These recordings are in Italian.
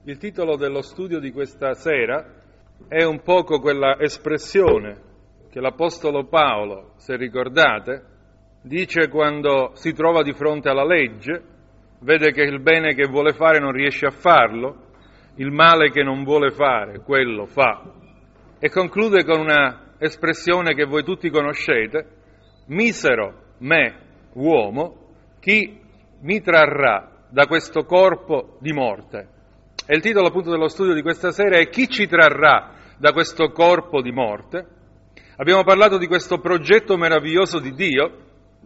Il titolo dello studio di questa sera è un poco quella espressione che l'Apostolo Paolo, se ricordate, dice quando si trova di fronte alla legge, vede che il bene che vuole fare non riesce a farlo, il male che non vuole fare, quello fa. E conclude con una espressione che voi tutti conoscete: misero me, uomo, chi mi trarrà da questo corpo di morte. E il titolo appunto dello studio di questa sera è chi ci trarrà da questo corpo di morte. Abbiamo parlato di questo progetto meraviglioso di Dio,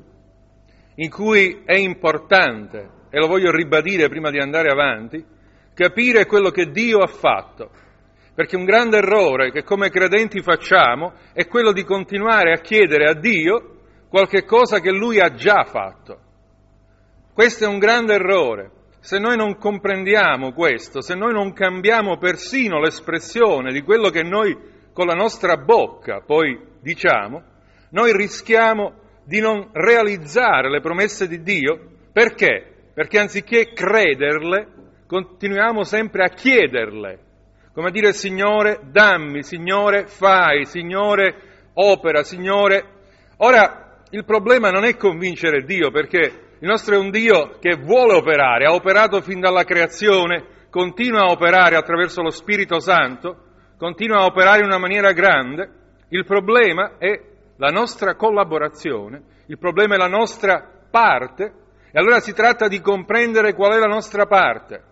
in cui è importante, e lo voglio ribadire prima di andare avanti, capire quello che Dio ha fatto. Perché un grande errore che come credenti facciamo è quello di continuare a chiedere a Dio qualche cosa che Lui ha già fatto. Questo è un grande errore. Se noi non comprendiamo questo, se noi non cambiamo persino l'espressione di quello che noi con la nostra bocca poi diciamo, noi rischiamo di non realizzare le promesse di Dio. Perché? Perché anziché crederle, continuiamo sempre a chiederle. Come a dire: Signore, dammi, Signore, fai, Signore, opera, Signore. Ora, il problema non è convincere Dio, perché il nostro è un Dio che vuole operare, ha operato fin dalla creazione, continua a operare attraverso lo Spirito Santo, continua a operare in una maniera grande. Il problema è la nostra collaborazione, il problema è la nostra parte, e allora si tratta di comprendere qual è la nostra parte.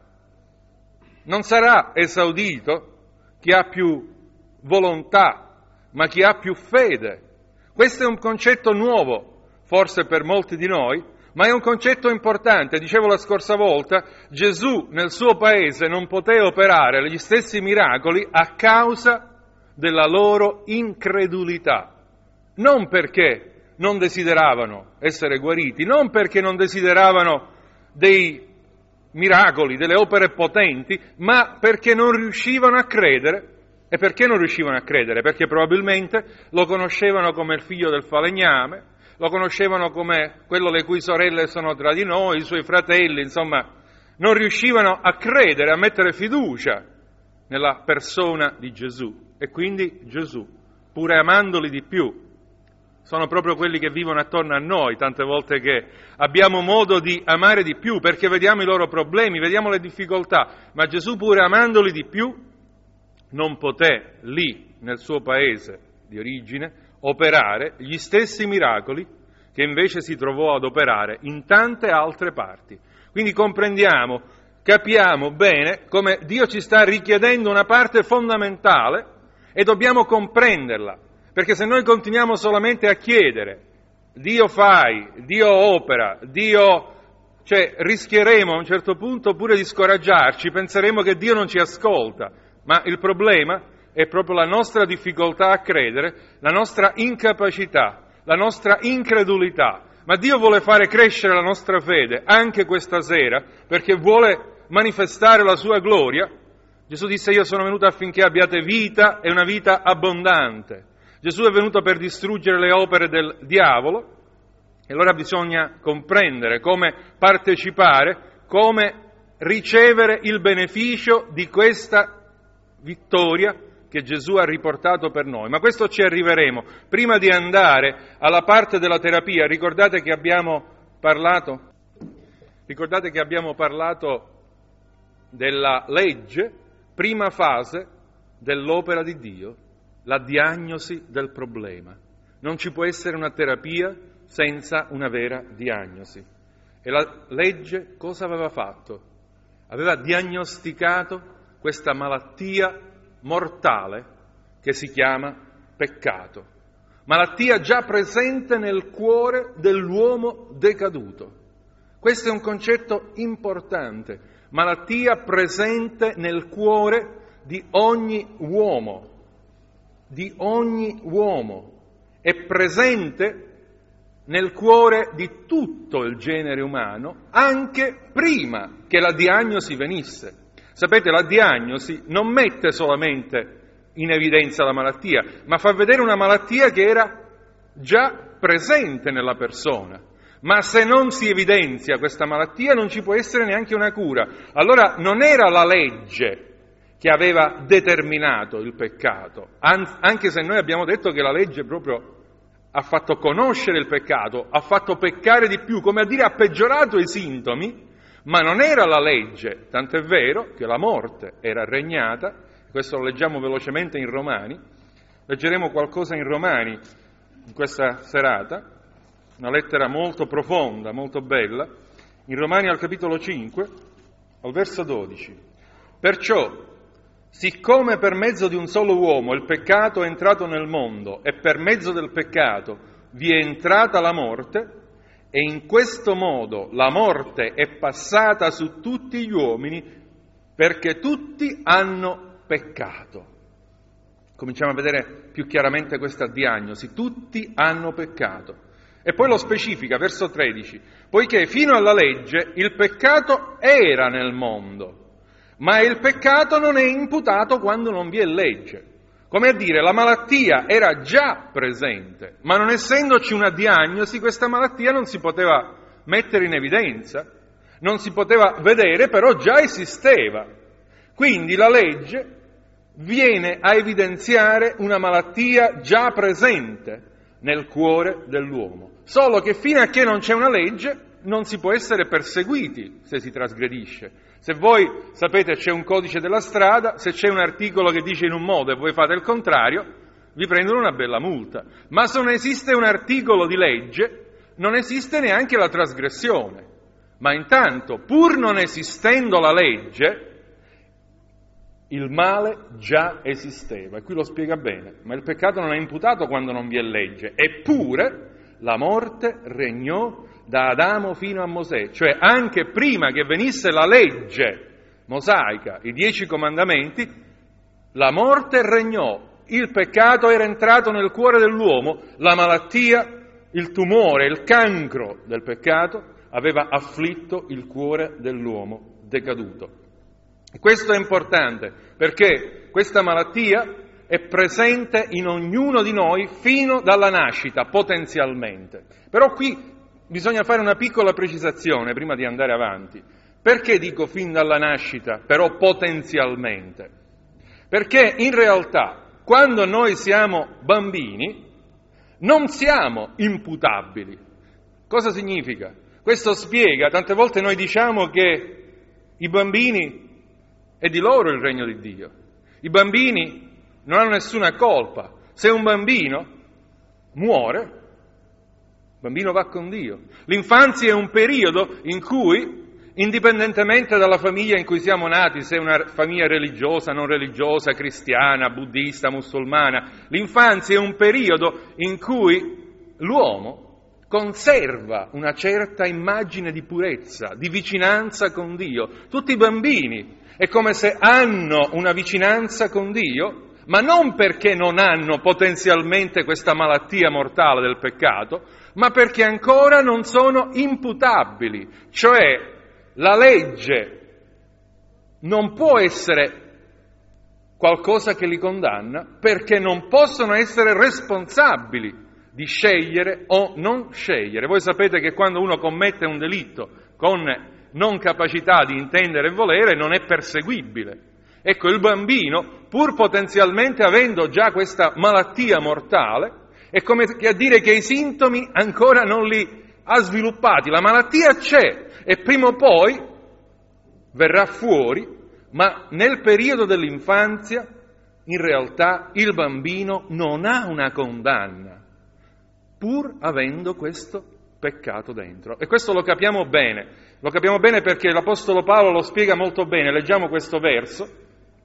Non sarà esaudito chi ha più volontà, ma chi ha più fede. Questo è un concetto nuovo, forse per molti di noi, ma è un concetto importante. Dicevo la scorsa volta, Gesù nel suo paese non poteva operare gli stessi miracoli a causa della loro incredulità. Non perché non desideravano essere guariti, non perché non desideravano dei miracoli, delle opere potenti, ma perché non riuscivano a credere. E perché non riuscivano a credere? Perché probabilmente lo conoscevano come il figlio del falegname, lo conoscevano come quello le cui sorelle sono tra di noi, i suoi fratelli, insomma, non riuscivano a credere, a mettere fiducia nella persona di Gesù. E quindi Gesù, pur amandoli di più, sono proprio quelli che vivono attorno a noi, tante volte che abbiamo modo di amare di più, perché vediamo i loro problemi, vediamo le difficoltà, ma Gesù, pur amandoli di più, non poté lì, nel suo paese di origine, operare gli stessi miracoli che invece si trovò ad operare in tante altre parti. Quindi comprendiamo, capiamo bene come Dio ci sta richiedendo una parte fondamentale e dobbiamo comprenderla, perché se noi continuiamo solamente a chiedere Dio fai, Dio opera, rischieremo a un certo punto pure di scoraggiarci, penseremo che Dio non ci ascolta, ma il problema è proprio la nostra difficoltà a credere, la nostra incapacità, la nostra incredulità. Ma Dio vuole fare crescere la nostra fede anche questa sera, perché vuole manifestare la sua gloria. Gesù disse: io sono venuto affinché abbiate vita e una vita abbondante. Gesù è venuto per distruggere le opere del diavolo, e allora bisogna comprendere come partecipare, come ricevere il beneficio di questa vittoria che Gesù ha riportato per noi. Ma questo ci arriveremo. Prima di andare alla parte della terapia, ricordate che abbiamo parlato della legge, prima fase dell'opera di Dio, la diagnosi del problema. Non ci può essere una terapia senza una vera diagnosi. E la legge cosa aveva fatto? Aveva diagnosticato questa malattia mortale che si chiama peccato. Malattia già presente nel cuore dell'uomo decaduto. Questo è un concetto importante. Malattia presente nel cuore di ogni uomo. Di ogni uomo. È presente nel cuore di tutto il genere umano, anche prima che la diagnosi venisse. Sapete, la diagnosi non mette solamente in evidenza la malattia, ma fa vedere una malattia che era già presente nella persona. Ma se non si evidenzia questa malattia non ci può essere neanche una cura. Allora non era la legge che aveva determinato il peccato, anche se noi abbiamo detto che la legge proprio ha fatto conoscere il peccato, ha fatto peccare di più, come a dire ha peggiorato i sintomi, ma non era la legge, tant'è vero che la morte era regnata. Questo lo leggiamo velocemente in Romani, leggeremo qualcosa in Romani in questa serata, una lettera molto profonda, molto bella, in Romani al capitolo 5, al verso 12. Perciò, siccome per mezzo di un solo uomo il peccato è entrato nel mondo e per mezzo del peccato vi è entrata la morte, e in questo modo la morte è passata su tutti gli uomini perché tutti hanno peccato. Cominciamo a vedere più chiaramente questa diagnosi: tutti hanno peccato. E poi lo specifica, verso 13, poiché fino alla legge il peccato era nel mondo, ma il peccato non è imputato quando non vi è legge. Come a dire, la malattia era già presente, ma non essendoci una diagnosi, questa malattia non si poteva mettere in evidenza, non si poteva vedere, però già esisteva. Quindi la legge viene a evidenziare una malattia già presente nel cuore dell'uomo. Solo che fino a che non c'è una legge non si può essere perseguiti se si trasgredisce. Se voi sapete c'è un codice della strada, se c'è un articolo che dice in un modo e voi fate il contrario, vi prendono una bella multa. Ma se non esiste un articolo di legge, non esiste neanche la trasgressione. Ma intanto, pur non esistendo la legge, il male già esisteva. E qui lo spiega bene. Ma il peccato non è imputato quando non vi è legge. Eppure la morte regnò da Adamo fino a Mosè, cioè anche prima che venisse la legge mosaica, i 10 comandamenti, la morte regnò, il peccato era entrato nel cuore dell'uomo, la malattia, il tumore, il cancro del peccato aveva afflitto il cuore dell'uomo decaduto. E questo è importante perché questa malattia è presente in ognuno di noi fino dalla nascita, potenzialmente. Però qui bisogna fare una piccola precisazione prima di andare avanti. Perché dico fin dalla nascita, però potenzialmente? Perché in realtà, quando noi siamo bambini, non siamo imputabili. Cosa significa? Questo spiega, tante volte noi diciamo che i bambini è di loro il regno di Dio. I bambini non hanno nessuna colpa. Se un bambino muore, il bambino va con Dio. L'infanzia è un periodo in cui, indipendentemente dalla famiglia in cui siamo nati, se è una famiglia religiosa, non religiosa, cristiana, buddista, musulmana, l'infanzia è un periodo in cui l'uomo conserva una certa immagine di purezza, di vicinanza con Dio. Tutti i bambini è come se hanno una vicinanza con Dio, ma non perché non hanno potenzialmente questa malattia mortale del peccato, ma perché ancora non sono imputabili, cioè la legge non può essere qualcosa che li condanna perché non possono essere responsabili di scegliere o non scegliere. Voi sapete che quando uno commette un delitto con non capacità di intendere e volere non è perseguibile. Ecco, il bambino, pur potenzialmente avendo già questa malattia mortale, è come a dire che i sintomi ancora non li ha sviluppati. La malattia c'è e prima o poi verrà fuori, ma nel periodo dell'infanzia in realtà il bambino non ha una condanna, pur avendo questo peccato dentro. E questo lo capiamo bene perché l'Apostolo Paolo lo spiega molto bene. Leggiamo questo verso.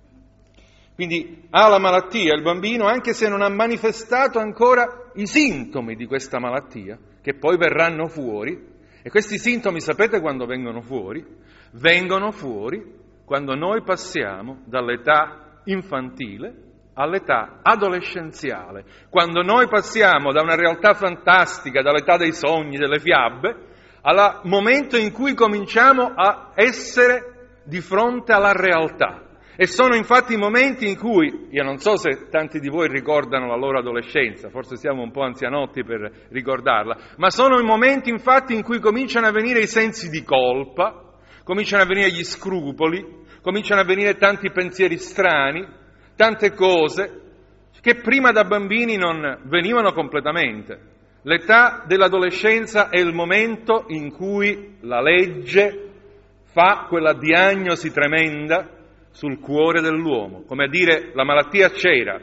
Quindi ha la malattia il bambino anche se non ha manifestato ancora i sintomi di questa malattia, che poi verranno fuori. E questi sintomi sapete quando vengono fuori? Vengono fuori quando noi passiamo dall'età infantile all'età adolescenziale, quando noi passiamo da una realtà fantastica, dall'età dei sogni, delle fiabe, al momento in cui cominciamo a essere di fronte alla realtà. E sono infatti i momenti in cui, io non so se tanti di voi ricordano la loro adolescenza, forse siamo un po' anzianotti per ricordarla, ma sono i momenti infatti in cui cominciano a venire i sensi di colpa, cominciano a venire gli scrupoli, cominciano a venire tanti pensieri strani, tante cose che prima da bambini non venivano completamente. L'età dell'adolescenza è il momento in cui la legge fa quella diagnosi tremenda sul cuore dell'uomo, come a dire la malattia c'era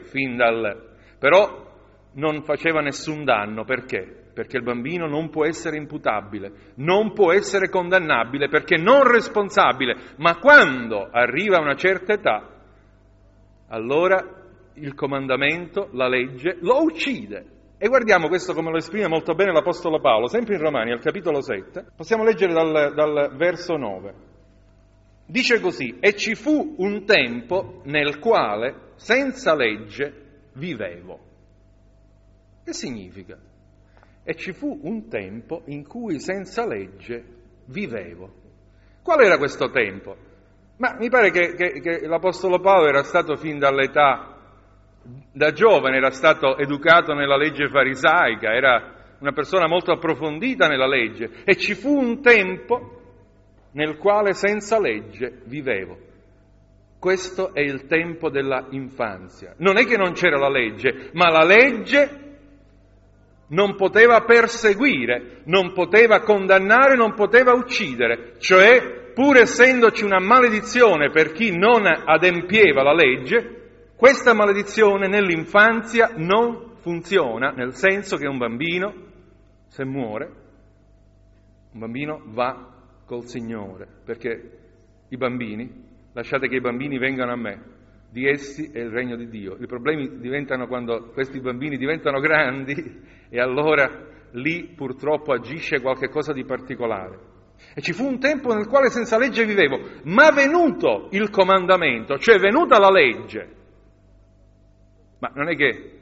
però non faceva nessun danno. Perché? Perché il bambino non può essere imputabile, non può essere condannabile, perché non responsabile, ma quando arriva a una certa età, allora il comandamento, la legge, lo uccide. E guardiamo questo come lo esprime molto bene l'Apostolo Paolo, sempre in Romani, al capitolo 7, possiamo leggere dal verso 9. Dice così: e ci fu un tempo nel quale senza legge vivevo. Che significa? E ci fu un tempo in cui senza legge vivevo. Qual era questo tempo? Ma mi pare che l'Apostolo Paolo era stato fin dall'età, da giovane, era stato educato nella legge farisaica, era una persona molto approfondita nella legge. E ci fu un tempo nel quale senza legge vivevo. Questo è il tempo della infanzia. Non è che non c'era la legge, ma la legge non poteva perseguire, non poteva condannare, non poteva uccidere. Cioè, pur essendoci una maledizione per chi non adempieva la legge, questa maledizione nell'infanzia non funziona, nel senso che un bambino, se muore, un bambino va col Signore, perché i bambini, lasciate che i bambini vengano a me, di essi è il regno di Dio. I problemi diventano quando questi bambini diventano grandi e allora lì purtroppo agisce qualche cosa di particolare. E ci fu un tempo nel quale senza legge vivevo, ma venuto il comandamento, cioè venuta la legge. Ma non è che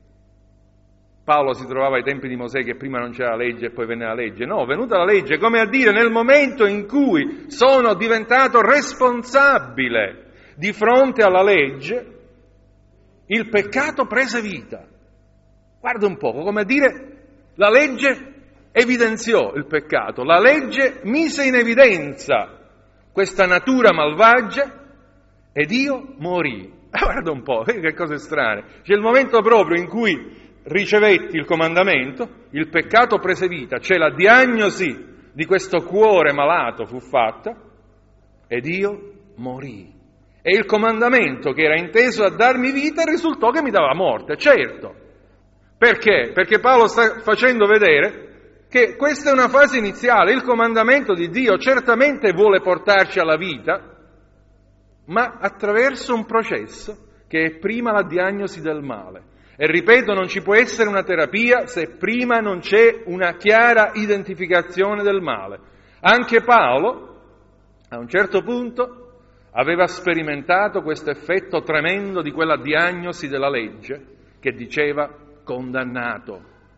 Paolo si trovava ai tempi di Mosè che prima non c'era la legge e poi venne la legge. No, venuta la legge, come a dire, nel momento in cui sono diventato responsabile di fronte alla legge, il peccato prese vita. Guarda un poco, come a dire, la legge evidenziò il peccato, la legge mise in evidenza questa natura malvagia ed io morì. Guarda un po', che cose strane. C'è il momento proprio in cui ricevetti il comandamento, il peccato prese vita, cioè la diagnosi di questo cuore malato fu fatta ed io morii. E il comandamento che era inteso a darmi vita risultò che mi dava morte, certo. Perché? Perché Paolo sta facendo vedere che questa è una fase iniziale, il comandamento di Dio certamente vuole portarci alla vita, ma attraverso un processo che è prima la diagnosi del male. E ripeto, non ci può essere una terapia se prima non c'è una chiara identificazione del male. Anche Paolo, a un certo punto, aveva sperimentato questo effetto tremendo di quella diagnosi della legge che diceva condannato,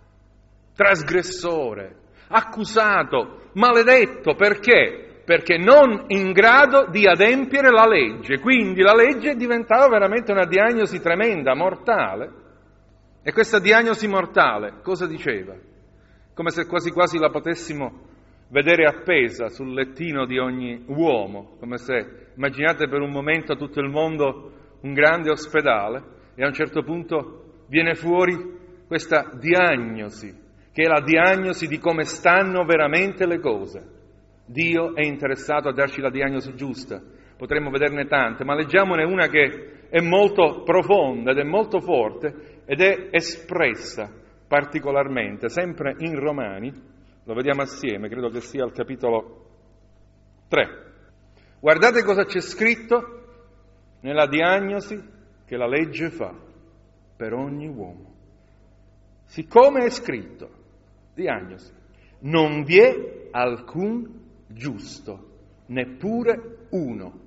trasgressore, accusato, maledetto. Perché? Perché non in grado di adempiere la legge. Quindi la legge diventava veramente una diagnosi tremenda, mortale. E questa diagnosi mortale cosa diceva? Come se quasi quasi la potessimo vedere appesa sul lettino di ogni uomo, come se, immaginate per un momento tutto il mondo un grande ospedale e a un certo punto viene fuori questa diagnosi, che è la diagnosi di come stanno veramente le cose. Dio è interessato a darci la diagnosi giusta, potremmo vederne tante, ma leggiamone una che è molto profonda ed è molto forte ed è espressa particolarmente, sempre in Romani, lo vediamo assieme, credo che sia al capitolo 3. Guardate cosa c'è scritto nella diagnosi che la legge fa per ogni uomo. Siccome è scritto, diagnosi, non vi è alcun giusto, neppure uno.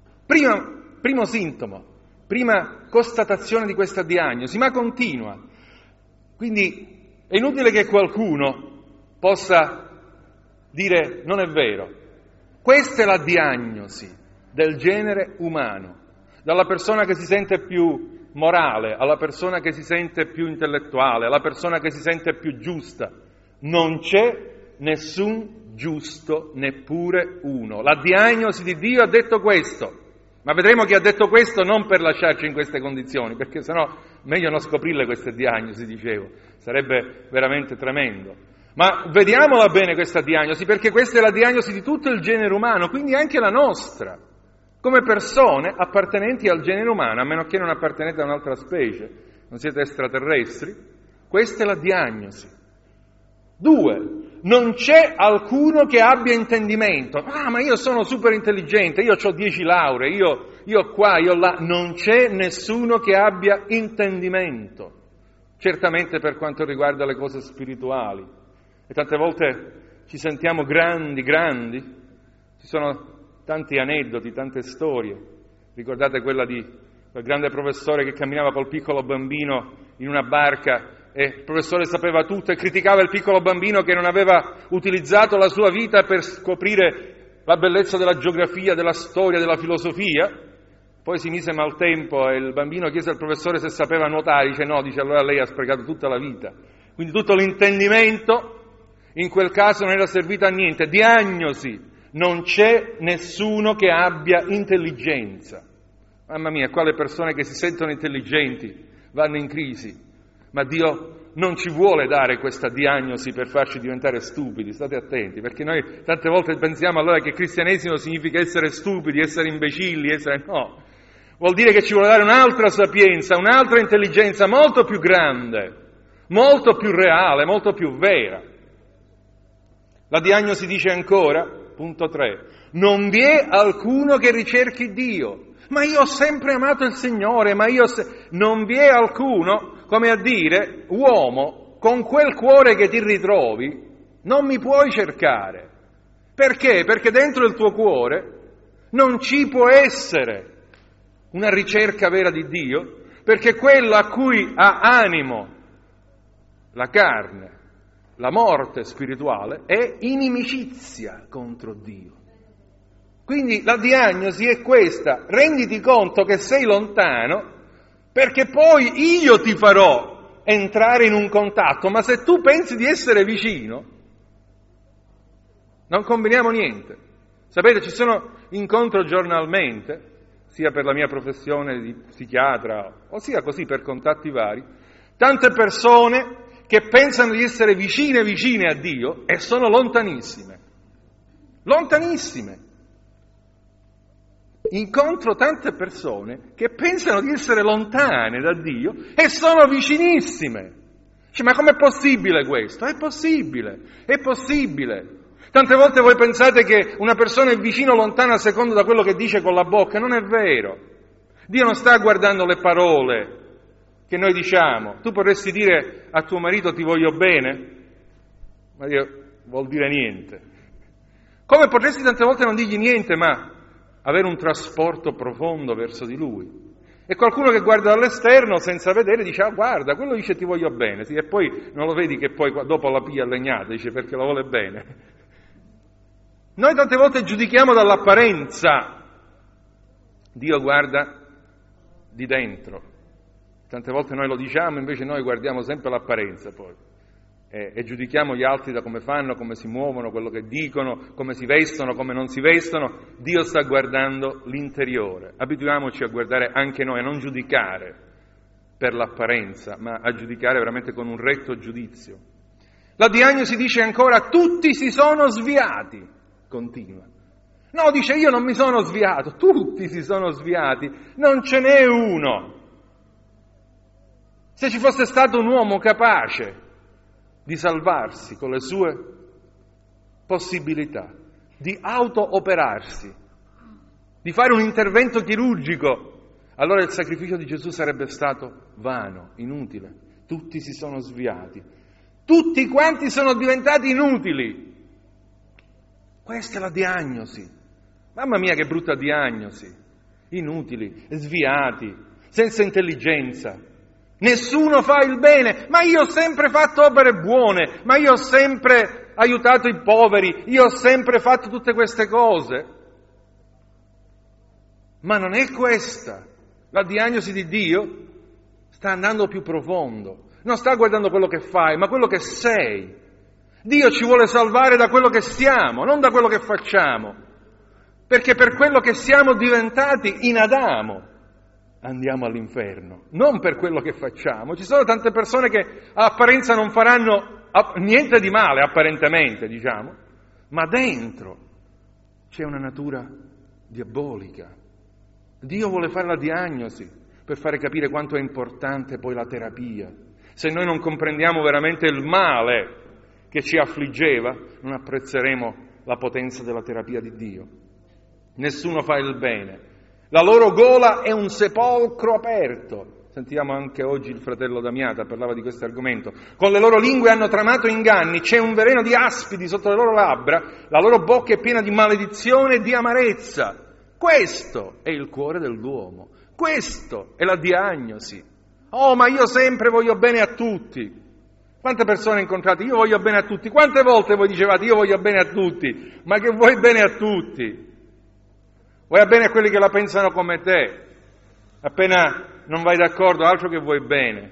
Primo sintomo, prima constatazione di questa diagnosi, ma continua. Quindi è inutile che qualcuno possa dire non è vero. Questa è la diagnosi del genere umano. dalla persona che si sente più morale alla persona che si sente più intellettuale, alla persona che si sente più giusta. Non c'è nessun giusto, neppure uno. La diagnosi di Dio ha detto questo, ma vedremo che ha detto questo non per lasciarci in queste condizioni, perché sennò meglio non scoprirle queste diagnosi, dicevo, sarebbe veramente tremendo. Ma vediamola bene questa diagnosi, perché questa è la diagnosi di tutto il genere umano, quindi anche la nostra, come persone appartenenti al genere umano, a meno che non appartenete a un'altra specie, non siete extraterrestri. Questa è la diagnosi. 2. Non c'è alcuno che abbia intendimento. Ma io sono super intelligente, io ho 10 lauree, io qua, io là. Non c'è nessuno che abbia intendimento. Certamente per quanto riguarda le cose spirituali. E tante volte ci sentiamo grandi. Ci sono tanti aneddoti, tante storie. Ricordate quella di quel grande professore che camminava col piccolo bambino in una barca e il professore sapeva tutto e criticava il piccolo bambino che non aveva utilizzato la sua vita per scoprire la bellezza della geografia, della storia, della filosofia. Poi si mise maltempo e il bambino chiese al professore se sapeva nuotare, dice no, dice allora lei ha sprecato tutta la vita. Quindi tutto l'intendimento in quel caso non era servito a niente. Diagnosi, non c'è nessuno che abbia intelligenza. Mamma mia, qua le persone che si sentono intelligenti vanno in crisi. Ma Dio non ci vuole dare questa diagnosi per farci diventare stupidi, state attenti, perché noi tante volte pensiamo allora che il cristianesimo significa essere stupidi, essere imbecilli, no. Vuol dire che ci vuole dare un'altra sapienza, un'altra intelligenza molto più grande, molto più reale, molto più vera. La diagnosi dice ancora, punto 3, non vi è alcuno che ricerchi Dio. Ma io ho sempre amato il Signore, non vi è alcuno, come a dire, uomo, con quel cuore che ti ritrovi, non mi puoi cercare. Perché? Perché dentro il tuo cuore non ci può essere una ricerca vera di Dio, perché quello a cui ha animo la carne, la morte spirituale, è inimicizia contro Dio. Quindi la diagnosi è questa: renditi conto che sei lontano, perché poi io ti farò entrare in un contatto, ma se tu pensi di essere vicino, non combiniamo niente. Sapete, ci sono incontro giornalmente, sia per la mia professione di psichiatra, o sia così per contatti vari, tante persone che pensano di essere vicine a Dio e sono lontanissime. Incontro tante persone che pensano di essere lontane da Dio e sono vicinissime. Ma com'è possibile questo? È possibile. Tante volte voi pensate che una persona è vicino o lontana a seconda da quello che dice con la bocca. Non è vero. Dio non sta guardando le parole che noi diciamo. Tu potresti dire a tuo marito ti voglio bene, ma Dio vuol dire niente. Come potresti tante volte non dirgli niente, ma avere un trasporto profondo verso di Lui. E qualcuno che guarda dall'esterno senza vedere dice guarda, quello dice ti voglio bene, sì, e poi non lo vedi che poi dopo la piglia legnata, dice perché lo vuole bene. Noi tante volte giudichiamo dall'apparenza, Dio guarda di dentro. Tante volte noi lo diciamo, invece noi guardiamo sempre l'apparenza poi. E giudichiamo gli altri da come fanno, come si muovono, quello che dicono, come si vestono, come non si vestono. Dio sta guardando l'interiore. Abituiamoci a guardare anche noi, a non giudicare per l'apparenza, ma a giudicare veramente con un retto giudizio. La diagnosi dice ancora, tutti si sono sviati, continua. No, dice io non mi sono sviato, tutti si sono sviati, non ce n'è uno. Se ci fosse stato un uomo capace di salvarsi con le sue possibilità, di auto-operarsi, di fare un intervento chirurgico, allora il sacrificio di Gesù sarebbe stato vano, inutile. Tutti si sono sviati, tutti quanti sono diventati inutili. Questa è la diagnosi. Mamma mia che brutta diagnosi. Inutili, sviati, senza intelligenza. Nessuno fa il bene, ma io ho sempre fatto opere buone, ma io ho sempre aiutato i poveri, io ho sempre fatto tutte queste cose. Ma non è questa La diagnosi di Dio sta andando più profondo, non sta guardando quello che fai, ma quello che sei. Dio ci vuole salvare da quello che siamo, non da quello che facciamo, perché per quello che siamo diventati in Adamo andiamo all'inferno, non per quello che facciamo. Ci sono tante persone che all'apparenza non faranno niente di male, apparentemente, diciamo, ma dentro c'è una natura diabolica. Dio vuole fare la diagnosi per fare capire quanto è importante poi la terapia. Se noi non comprendiamo veramente il male che ci affliggeva, non apprezzeremo la potenza della terapia di Dio. Nessuno fa il bene. La loro gola è un sepolcro aperto. Sentiamo anche oggi il fratello D'Amiata, parlava di questo argomento. Con le loro lingue hanno tramato inganni, c'è un veleno di aspidi sotto le loro labbra, la loro bocca è piena di maledizione e di amarezza. Questo è il cuore dell'uomo, questo è la diagnosi. Oh, ma io sempre voglio bene a tutti. Quante persone incontrate? Io voglio bene a tutti. Quante volte voi dicevate io voglio bene a tutti? Ma che vuoi bene a tutti? Vuoi bene a quelli che la pensano come te. Appena non vai d'accordo, altro che vuoi bene.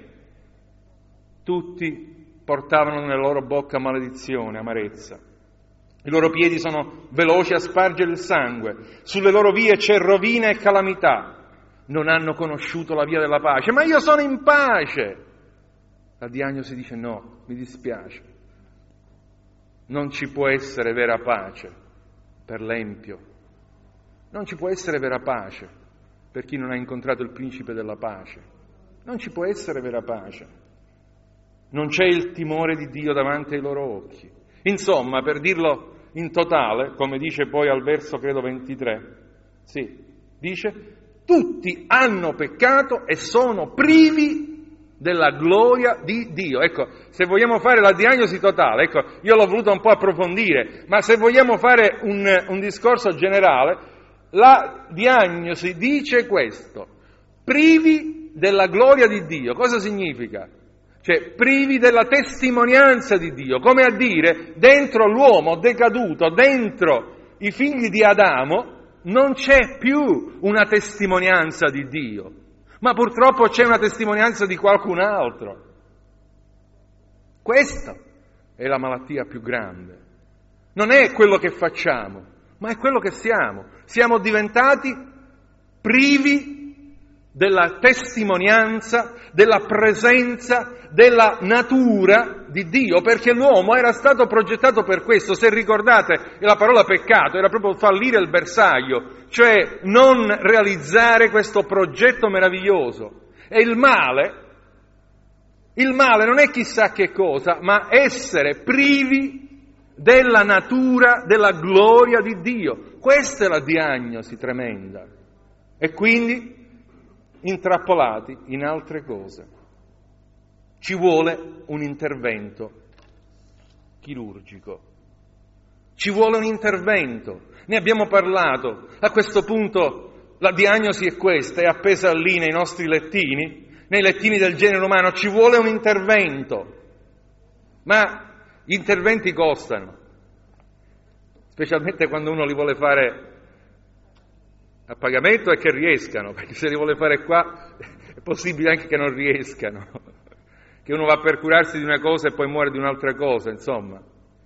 Tutti portavano nella loro bocca maledizione, amarezza. I loro piedi sono veloci a spargere il sangue. Sulle loro vie c'è rovina e calamità. Non hanno conosciuto la via della pace. Ma io sono in pace. La diagnosi dice no, mi dispiace. Non ci può essere vera pace per l'empio. Non ci può essere vera pace per chi non ha incontrato il principe della pace. Non ci può essere vera pace. Non c'è il timore di Dio davanti ai loro occhi. Insomma, per dirlo in totale, come dice poi al verso credo 23, dice: tutti hanno peccato e sono privi della gloria di Dio. Ecco, se vogliamo fare la diagnosi totale, ecco, io l'ho voluto un po' approfondire, ma se vogliamo fare un discorso generale, la diagnosi dice questo: privi della gloria di Dio. Cosa significa? Cioè, privi della testimonianza di Dio, come a dire, dentro l'uomo decaduto, dentro i figli di Adamo, non c'è più una testimonianza di Dio, ma purtroppo c'è una testimonianza di qualcun altro. Questa è la malattia più grande. Non è quello che facciamo, ma è quello che siamo. Siamo diventati privi della testimonianza, della presenza, della natura di Dio, perché l'uomo era stato progettato per questo. Se ricordate, la parola peccato era proprio fallire il bersaglio, cioè non realizzare questo progetto meraviglioso. E il male non è chissà che cosa, ma essere privi della natura, della gloria di Dio. Questa è la diagnosi tremenda. E quindi intrappolati in altre cose. Ci vuole un intervento chirurgico. Ci vuole un intervento. Ne abbiamo parlato. A questo punto la diagnosi è questa, è appesa lì nei nostri lettini, nei lettini del genere umano. Ci vuole un intervento. Ma gli interventi costano, specialmente quando uno li vuole fare a pagamento e che riescano, perché se li vuole fare qua è possibile anche che non riescano, che uno va per curarsi di una cosa e poi muore di un'altra cosa, insomma.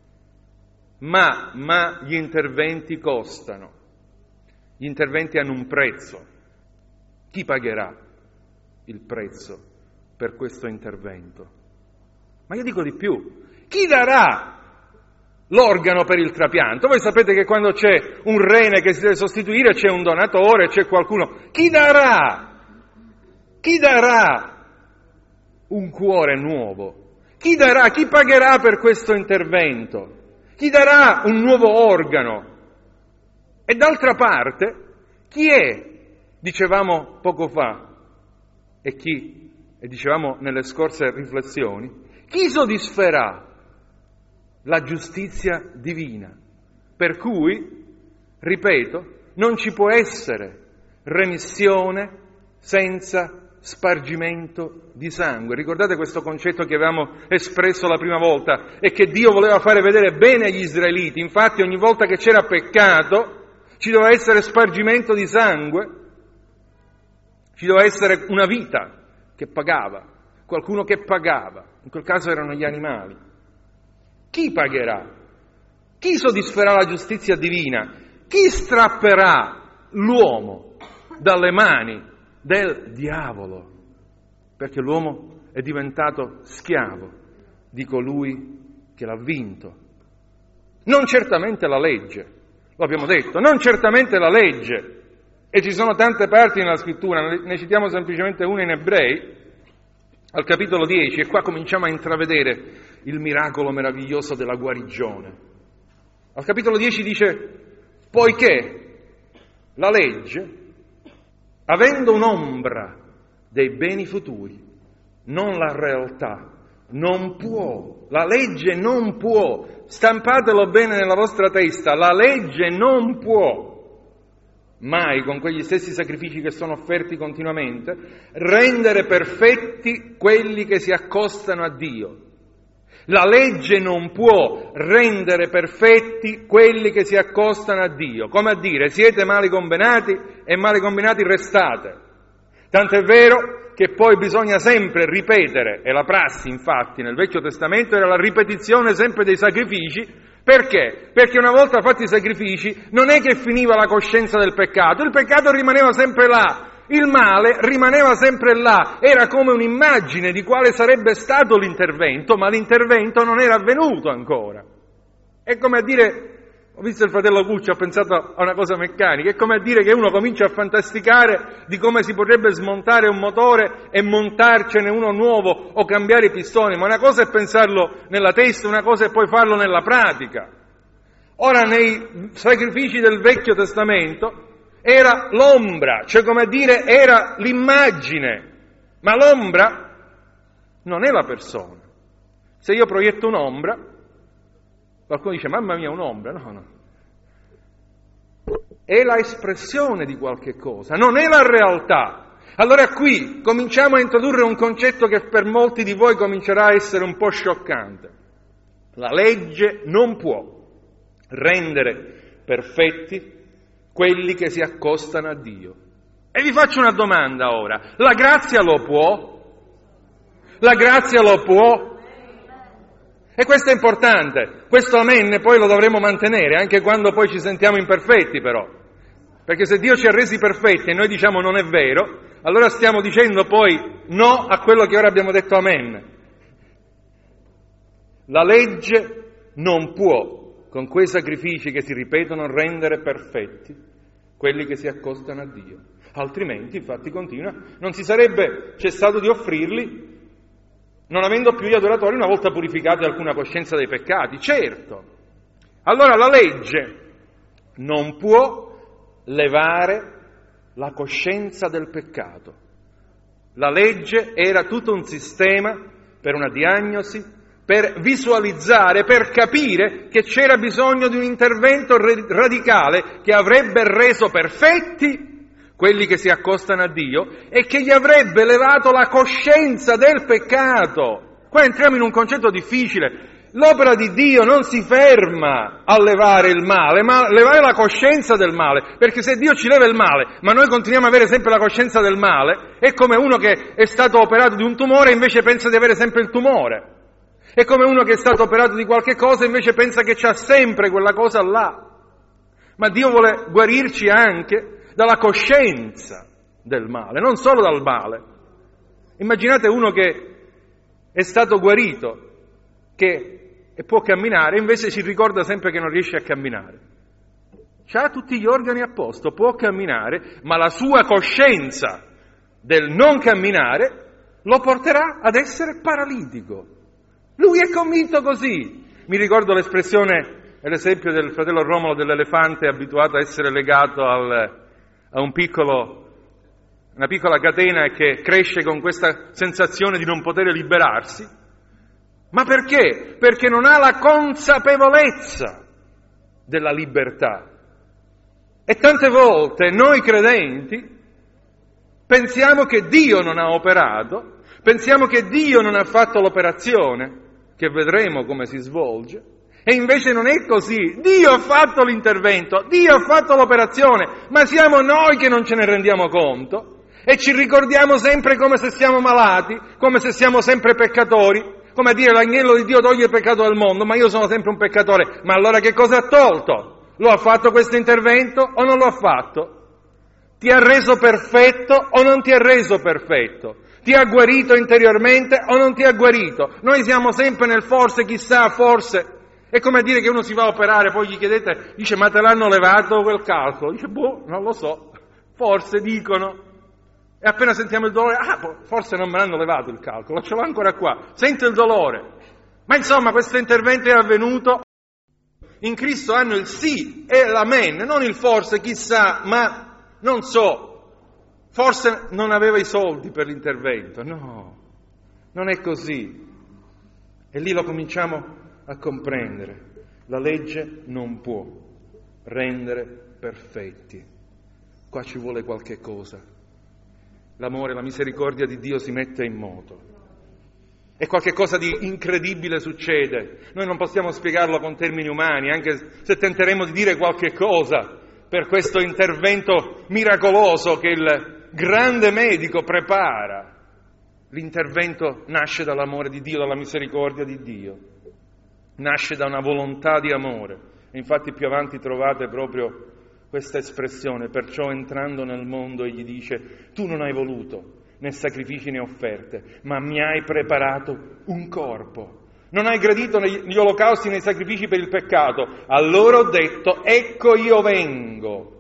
Ma gli interventi costano, gli interventi hanno un prezzo. Chi pagherà il prezzo per questo intervento? Ma io dico di più, chi darà l'organo per il trapianto? Voi sapete che quando c'è un rene che si deve sostituire c'è un donatore, c'è qualcuno. Chi darà? Chi darà un cuore nuovo? Chi darà? Chi pagherà per questo intervento? Chi darà un nuovo organo? E d'altra parte, chi è? Dicevamo poco fa, e dicevamo nelle scorse riflessioni, chi soddisferà la giustizia divina? Per cui, ripeto, non ci può essere remissione senza spargimento di sangue. Ricordate questo concetto che avevamo espresso la prima volta e che Dio voleva fare vedere bene agli israeliti. Infatti ogni volta che c'era peccato ci doveva essere spargimento di sangue. Ci doveva essere una vita che pagava, qualcuno che pagava. In quel caso erano gli animali. Chi pagherà? Chi soddisferà la giustizia divina? Chi strapperà l'uomo dalle mani del diavolo? Perché l'uomo è diventato schiavo di colui che l'ha vinto. Non certamente la legge, lo abbiamo detto, non certamente la legge. E ci sono tante parti nella scrittura, ne citiamo semplicemente una in Ebrei, al capitolo 10, e qua cominciamo a intravedere il miracolo meraviglioso della guarigione. Al capitolo 10 dice: poiché la legge, avendo un'ombra dei beni futuri, non la realtà, non può, la legge non può, stampatelo bene nella vostra testa, la legge non può mai, con quegli stessi sacrifici che sono offerti continuamente, rendere perfetti quelli che si accostano a Dio. La legge non può rendere perfetti quelli che si accostano a Dio, come a dire: siete male combinati e male combinati restate. Tant'è vero che poi bisogna sempre ripetere, e la prassi infatti nel Vecchio Testamento era la ripetizione sempre dei sacrifici. Perché? Perché una volta fatti i sacrifici non è che finiva la coscienza del peccato, il peccato rimaneva sempre là, il male rimaneva sempre là, era come un'immagine di quale sarebbe stato l'intervento, ma l'intervento non era avvenuto ancora. È come a dire, ho visto il fratello Cucci, ho pensato a una cosa meccanica, è come a dire che uno comincia a fantasticare di come si potrebbe smontare un motore e montarcene uno nuovo o cambiare i pistoni, ma una cosa è pensarlo nella testa, una cosa è poi farlo nella pratica. Ora, nei sacrifici del Vecchio Testamento era l'ombra, cioè come a dire era l'immagine, ma l'ombra non è la persona. Se io proietto un'ombra, qualcuno dice: mamma mia, un'ombra. No. È la espressione di qualche cosa, non è la realtà. Allora qui cominciamo a introdurre un concetto che per molti di voi comincerà a essere un po' scioccante. La legge non può rendere perfetti quelli che si accostano a Dio. E vi faccio una domanda ora: la grazia lo può? La grazia lo può? E questo è importante, questo amen poi lo dovremo mantenere, anche quando poi ci sentiamo imperfetti però. Perché se Dio ci ha resi perfetti e noi diciamo non è vero, allora stiamo dicendo poi no a quello che ora abbiamo detto amen. La legge non può, con quei sacrifici che si ripetono, rendere perfetti quelli che si accostano a Dio. Altrimenti, infatti continua, non si sarebbe cessato di offrirli, non avendo più gli adoratori una volta purificati alcuna coscienza dei peccati. Certo. Allora la legge non può levare la coscienza del peccato. La legge era tutto un sistema per una diagnosi, per visualizzare, per capire che c'era bisogno di un intervento radicale che avrebbe reso perfetti quelli che si accostano a Dio e che gli avrebbe levato la coscienza del peccato. Qua entriamo in un concetto difficile. L'opera di Dio non si ferma a levare il male, ma a levare la coscienza del male, perché se Dio ci leva il male, ma noi continuiamo ad avere sempre la coscienza del male, è come uno che è stato operato di un tumore e invece pensa di avere sempre il tumore. È come uno che è stato operato di qualche cosa e invece pensa che c'ha sempre quella cosa là. Ma Dio vuole guarirci anche dalla coscienza del male, non solo dal male. Immaginate uno che è stato guarito, che può camminare, invece si ricorda sempre che non riesce a camminare. C'ha tutti gli organi a posto, può camminare, ma la sua coscienza del non camminare lo porterà ad essere paralitico. Lui è convinto così. Mi ricordo l'espressione e l'esempio del fratello Romolo dell'elefante abituato a essere legato a una piccola catena che cresce con questa sensazione di non poter liberarsi. Ma perché? Perché non ha la consapevolezza della libertà. E tante volte noi credenti pensiamo che Dio non ha operato, pensiamo che Dio non ha fatto l'operazione, che vedremo come si svolge, e invece non è così. Dio ha fatto l'intervento, Dio ha fatto l'operazione, ma siamo noi che non ce ne rendiamo conto. E ci ricordiamo sempre come se siamo malati, come se siamo sempre peccatori, come a dire l'agnello di Dio toglie il peccato del mondo, ma io sono sempre un peccatore. Ma allora che cosa ha tolto? Lo ha fatto questo intervento o non lo ha fatto? Ti ha reso perfetto o non ti ha reso perfetto? Ti ha guarito interiormente o non ti ha guarito? Noi siamo sempre nel forse, chissà, forse. È come a dire che uno si va a operare, poi gli chiedete, dice, ma te l'hanno levato quel calcolo? Dice, non lo so, forse dicono. E appena sentiamo il dolore, forse non me l'hanno levato il calcolo, ce l'ho ancora qua, sento il dolore. Ma insomma, questo intervento è avvenuto. In Cristo hanno il sì e l'amen, non il forse, chissà, ma non so, forse non aveva i soldi per l'intervento. No, non è così. E lì lo cominciamo a comprendere. La legge non può rendere perfetti. Qua ci vuole qualche cosa. L'amore, la misericordia di Dio si mette in moto. E qualche cosa di incredibile succede. Noi non possiamo spiegarlo con termini umani, anche se tenteremo di dire qualche cosa per questo intervento miracoloso che il grande medico prepara. L'intervento nasce dall'amore di Dio, dalla misericordia di Dio. Nasce da una volontà di amore. E infatti più avanti trovate proprio questa espressione, perciò entrando nel mondo egli dice, tu non hai voluto né sacrifici né offerte, ma mi hai preparato un corpo. Non hai gradito gli olocausti né i sacrifici per il peccato. Allora ho detto, ecco io vengo,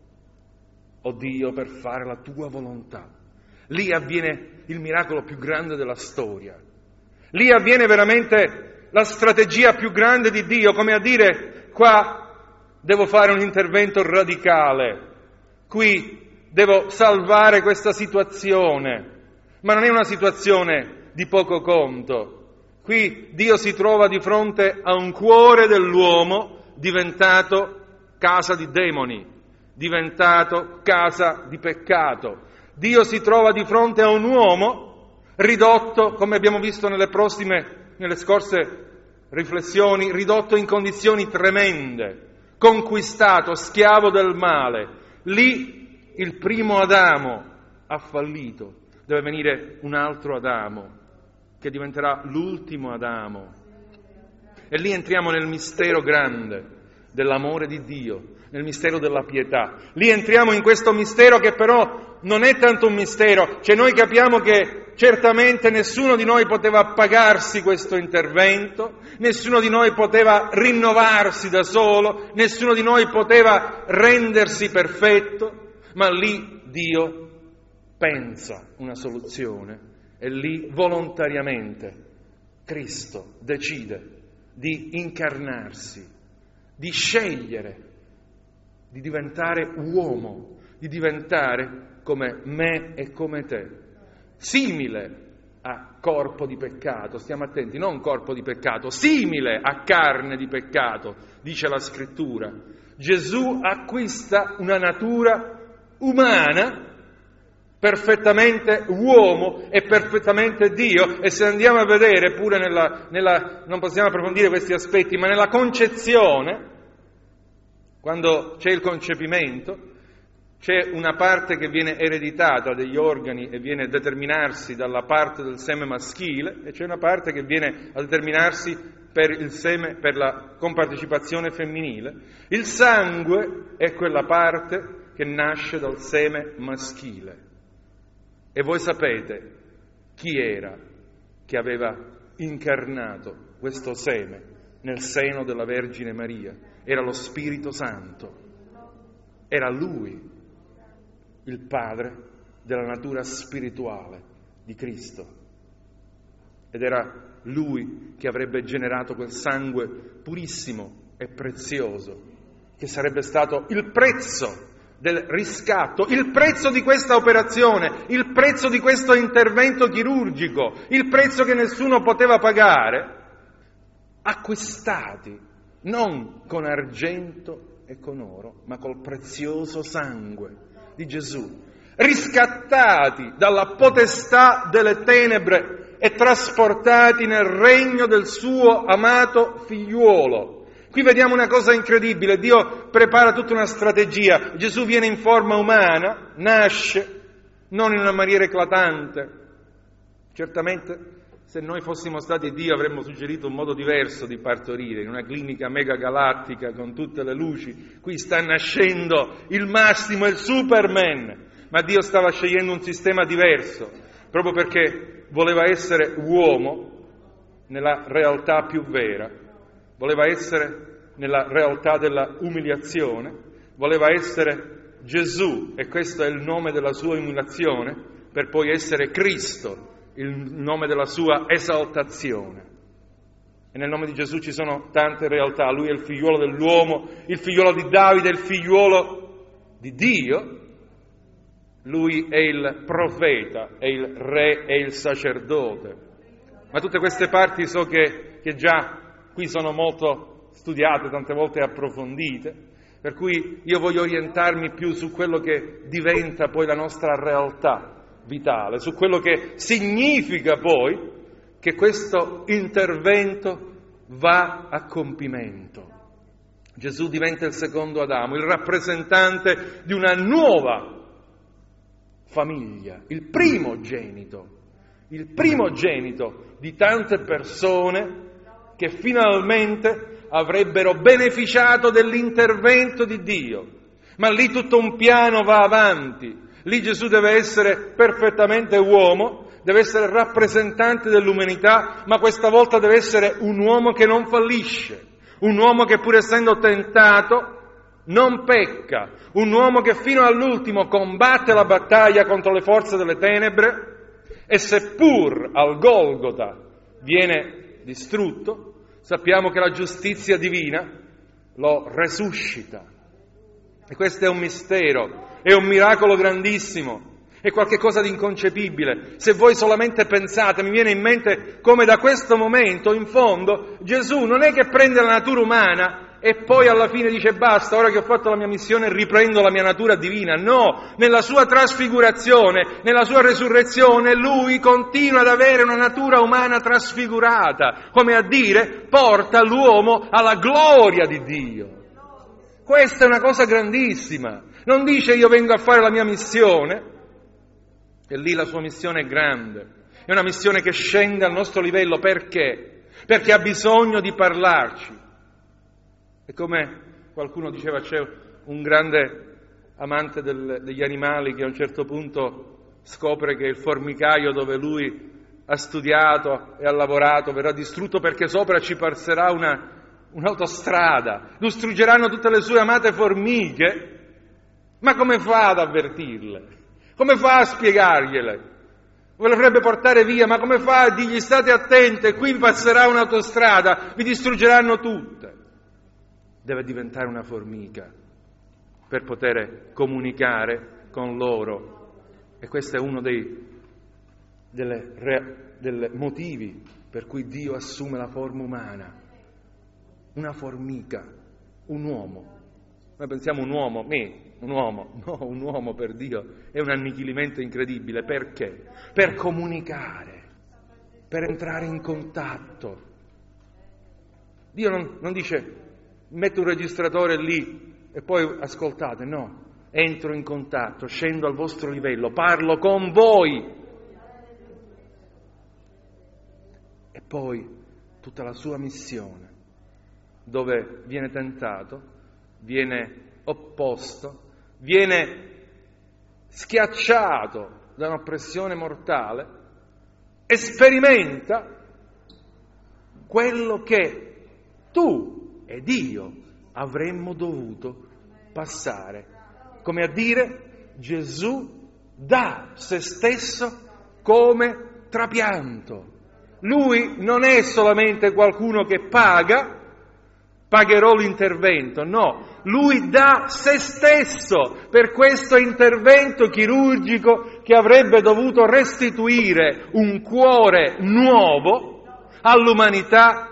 o Dio, per fare la tua volontà. Lì avviene il miracolo più grande della storia. Lì avviene veramente la strategia più grande di Dio, come a dire, qua devo fare un intervento radicale, qui devo salvare questa situazione, ma non è una situazione di poco conto. Qui Dio si trova di fronte a un cuore dell'uomo diventato casa di demoni, diventato casa di peccato. Dio si trova di fronte a un uomo ridotto, come abbiamo visto nelle scorse riflessioni, ridotto in condizioni tremende, conquistato, schiavo del male. Lì il primo Adamo ha fallito, deve venire un altro Adamo, che diventerà l'ultimo Adamo. E lì entriamo nel mistero grande dell'amore di Dio, nel mistero della pietà. Lì entriamo in questo mistero che però non è tanto un mistero, cioè noi capiamo che certamente nessuno di noi poteva pagarsi questo intervento, nessuno di noi poteva rinnovarsi da solo, nessuno di noi poteva rendersi perfetto, ma lì Dio pensa una soluzione e lì volontariamente Cristo decide di incarnarsi, di scegliere, di diventare uomo, di diventare come me e come te, simile a corpo di peccato, stiamo attenti, non corpo di peccato, simile a carne di peccato, dice la Scrittura. Gesù acquista una natura umana, perfettamente uomo e perfettamente Dio, e se andiamo a vedere pure non possiamo approfondire questi aspetti, ma nella concezione, quando c'è il concepimento, c'è una parte che viene ereditata degli organi e viene a determinarsi dalla parte del seme maschile e c'è una parte che viene a determinarsi per il seme, per la compartecipazione femminile. Il sangue è quella parte che nasce dal seme maschile. E voi sapete chi era che aveva incarnato questo seme nel seno della Vergine Maria? Era lo Spirito Santo. Era Lui, il Padre della natura spirituale di Cristo. Ed era Lui che avrebbe generato quel sangue purissimo e prezioso, che sarebbe stato il prezzo del riscatto, il prezzo di questa operazione, il prezzo di questo intervento chirurgico, il prezzo che nessuno poteva pagare, acquistati non con argento e con oro, ma col prezioso sangue di Gesù, riscattati dalla potestà delle tenebre e trasportati nel regno del suo amato figliuolo. Qui vediamo una cosa incredibile, Dio prepara tutta una strategia, Gesù viene in forma umana, nasce, non in una maniera eclatante. Certamente, se noi fossimo stati Dio avremmo suggerito un modo diverso di partorire, in una clinica megagalattica con tutte le luci. Qui sta nascendo il massimo, il Superman, ma Dio stava scegliendo un sistema diverso, proprio perché voleva essere uomo nella realtà più vera, voleva essere nella realtà della umiliazione, voleva essere Gesù, e questo è il nome della sua umiliazione, per poi essere Cristo, il nome della sua esaltazione. E nel nome di Gesù ci sono tante realtà. Lui è il figliuolo dell'uomo, il figliuolo di Davide, il figliuolo di Dio. Lui è il profeta, è il re, è il sacerdote. Ma tutte queste parti so che già qui sono molto studiate, tante volte approfondite, per cui io voglio orientarmi più su quello che diventa poi la nostra realtà vitale, su quello che significa poi che questo intervento va a compimento. Gesù diventa il secondo Adamo, il rappresentante di una nuova famiglia, il primogenito di tante persone che finalmente avrebbero beneficiato dell'intervento di Dio. Ma lì tutto un piano va avanti. Lì Gesù deve essere perfettamente uomo, deve essere rappresentante dell'umanità, ma questa volta deve essere un uomo che non fallisce, un uomo che pur essendo tentato non pecca, un uomo che fino all'ultimo combatte la battaglia contro le forze delle tenebre e seppur al Golgota viene distrutto, sappiamo che la giustizia divina lo resuscita. E questo è un mistero. È un miracolo grandissimo, è qualcosa di inconcepibile. Se voi solamente pensate, mi viene in mente come da questo momento, in fondo, Gesù non è che prende la natura umana e poi alla fine dice basta, ora che ho fatto la mia missione riprendo la mia natura divina. No, nella sua trasfigurazione, nella sua resurrezione, lui continua ad avere una natura umana trasfigurata, come a dire, porta l'uomo alla gloria di Dio. Questa è una cosa grandissima. Non dice io vengo a fare la mia missione, e lì la sua missione è grande, è una missione che scende al nostro livello. Perché? Perché ha bisogno di parlarci. E come qualcuno diceva, c'è un grande amante degli animali che a un certo punto scopre che il formicaio dove lui ha studiato e ha lavorato verrà distrutto perché sopra ci passerà un'autostrada, distruggeranno tutte le sue amate formiche. Ma come fa ad avvertirle? Come fa a spiegargliele? Ve le vorrebbe portare via, ma come fa a dirgli state attente, qui passerà un'autostrada, vi distruggeranno tutte? Deve diventare una formica per poter comunicare con loro. E questo è uno dei motivi per cui Dio assume la forma umana. Una formica, un uomo. Noi pensiamo un uomo, no, un uomo per Dio è un annichilimento incredibile. Perché? Per comunicare, per entrare in contatto. Dio non dice metto un registratore lì e poi ascoltate, no, entro in contatto, scendo al vostro livello, parlo con voi. E poi tutta la sua missione, dove viene tentato, viene opposto, viene schiacciato da un'oppressione mortale e sperimenta quello che tu ed io avremmo dovuto passare. Come a dire, Gesù dà se stesso come trapianto. Lui non è solamente qualcuno che pagherò l'intervento, no, lui dà se stesso per questo intervento chirurgico che avrebbe dovuto restituire un cuore nuovo all'umanità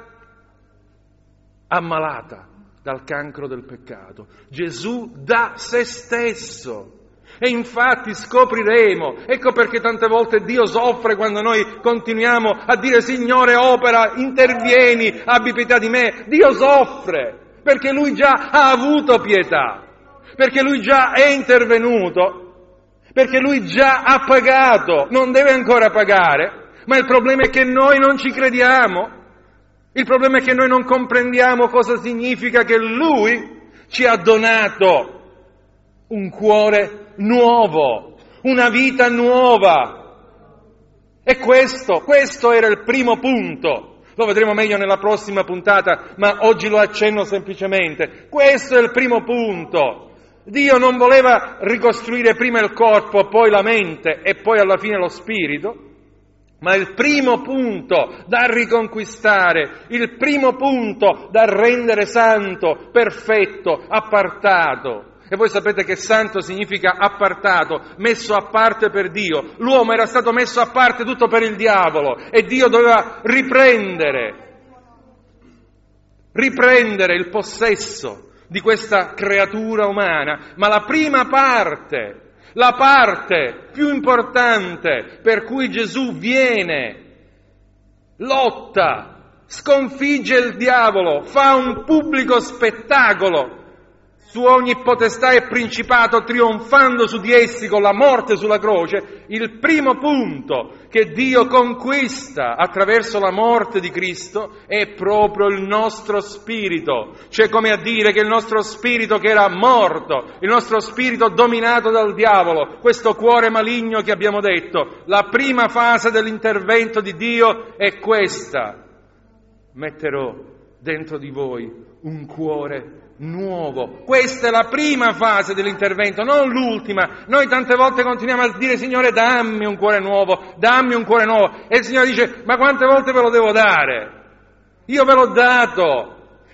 ammalata dal cancro del peccato. Gesù dà se stesso. E infatti scopriremo, ecco perché tante volte Dio soffre quando noi continuiamo a dire Signore opera, intervieni, abbi pietà di me. Dio soffre perché Lui già ha avuto pietà, perché Lui già è intervenuto, perché Lui già ha pagato, non deve ancora pagare, ma il problema è che noi non ci crediamo, il problema è che noi non comprendiamo cosa significa che Lui ci ha donato un cuore nuovo, una vita nuova. E questo era il primo punto. Lo vedremo meglio nella prossima puntata, ma oggi lo accenno semplicemente. Questo è il primo punto. Dio non voleva ricostruire prima il corpo, poi la mente e poi alla fine lo spirito, ma il primo punto da riconquistare, il primo punto da rendere santo, perfetto, appartato. E voi sapete che santo significa appartato, messo a parte per Dio. L'uomo era stato messo a parte tutto per il diavolo e Dio doveva riprendere il possesso di questa creatura umana. Ma la prima parte, la parte più importante per cui Gesù viene, lotta, sconfigge il diavolo, fa un pubblico spettacolo su ogni potestà e principato, trionfando su di essi con la morte sulla croce. Il primo punto che Dio conquista attraverso la morte di Cristo è proprio il nostro spirito, cioè come a dire che il nostro spirito che era morto, il nostro spirito dominato dal diavolo, questo cuore maligno che abbiamo detto, la prima fase dell'intervento di Dio è questa: metterò dentro di voi un cuore nuovo. Questa è la prima fase dell'intervento, non l'ultima. Noi tante volte continuiamo a dire: Signore, dammi un cuore nuovo, dammi un cuore nuovo. E il Signore dice: ma quante volte ve lo devo dare? Io ve l'ho dato,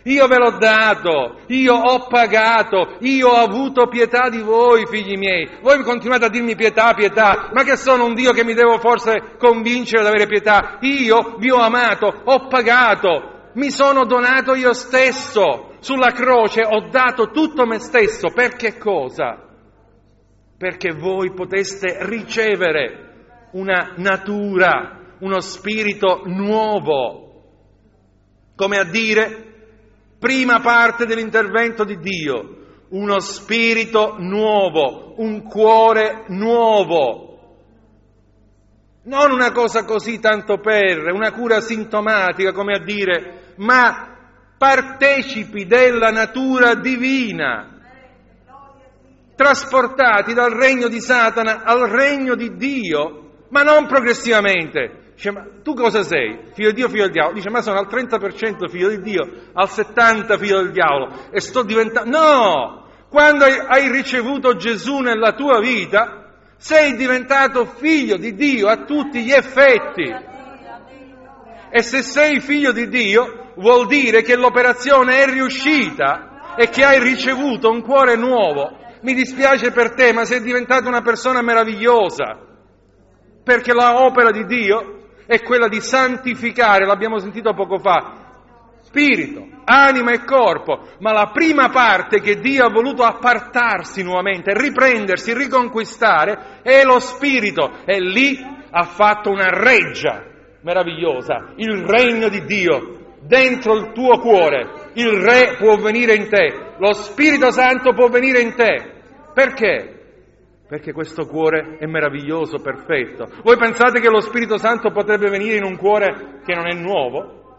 io ho pagato, io ho avuto pietà di voi, figli miei. Voi continuate a dirmi pietà, ma che sono un Dio che mi devo forse convincere ad avere pietà? Io vi ho amato, ho pagato, mi sono donato io stesso. Sulla croce ho dato tutto me stesso. Per che cosa? Perché voi poteste ricevere una natura, uno spirito nuovo. Come a dire, prima parte dell'intervento di Dio, uno spirito nuovo, un cuore nuovo. Non una cosa così tanto per, una cura sintomatica, come a dire, ma partecipi della natura divina, trasportati dal regno di Satana al regno di Dio, ma non progressivamente. Dice: ma tu cosa sei? Figlio di Dio, figlio del diavolo? Dice: ma sono al 30% figlio di Dio, al 70% figlio del diavolo e sto diventando... No! Quando hai ricevuto Gesù nella tua vita, sei diventato figlio di Dio a tutti gli effetti. E se sei figlio di Dio, vuol dire che l'operazione è riuscita e che hai ricevuto un cuore nuovo. Mi dispiace per te, ma sei diventato una persona meravigliosa, perché l'opera di Dio è quella di santificare, l'abbiamo sentito poco fa, spirito, anima e corpo, ma la prima parte che Dio ha voluto appartarsi nuovamente, riprendersi, riconquistare, è lo spirito, e lì ha fatto una reggia meravigliosa, il regno di Dio dentro il tuo cuore. Il Re può venire in te, lo Spirito Santo può venire in te. Perché? Perché questo cuore è meraviglioso, perfetto. Voi pensate che lo Spirito Santo potrebbe venire in un cuore che non è nuovo?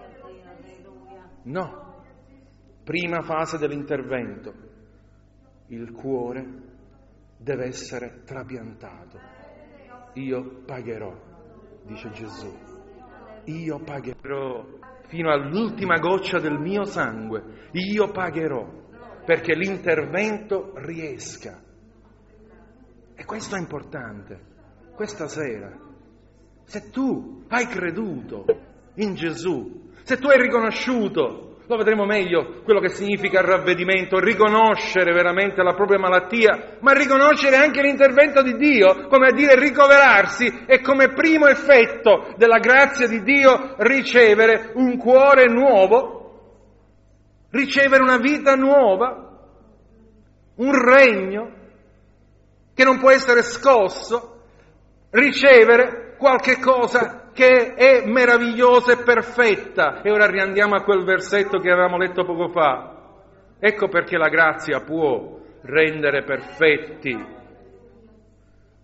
No. Prima fase dell'intervento. Il cuore deve essere trapiantato. Io pagherò, dice Gesù. Io pagherò fino all'ultima goccia del mio sangue. Io pagherò perché l'intervento riesca. E questo è importante. Questa sera, se tu hai creduto in Gesù, se tu hai riconosciuto, lo vedremo meglio, quello che significa il ravvedimento, riconoscere veramente la propria malattia, ma riconoscere anche l'intervento di Dio, come a dire ricoverarsi, e come primo effetto della grazia di Dio ricevere un cuore nuovo, ricevere una vita nuova, un regno che non può essere scosso, ricevere qualche cosa che è meravigliosa e perfetta. E ora riandiamo a quel versetto che avevamo letto poco fa. Ecco perché la grazia può rendere perfetti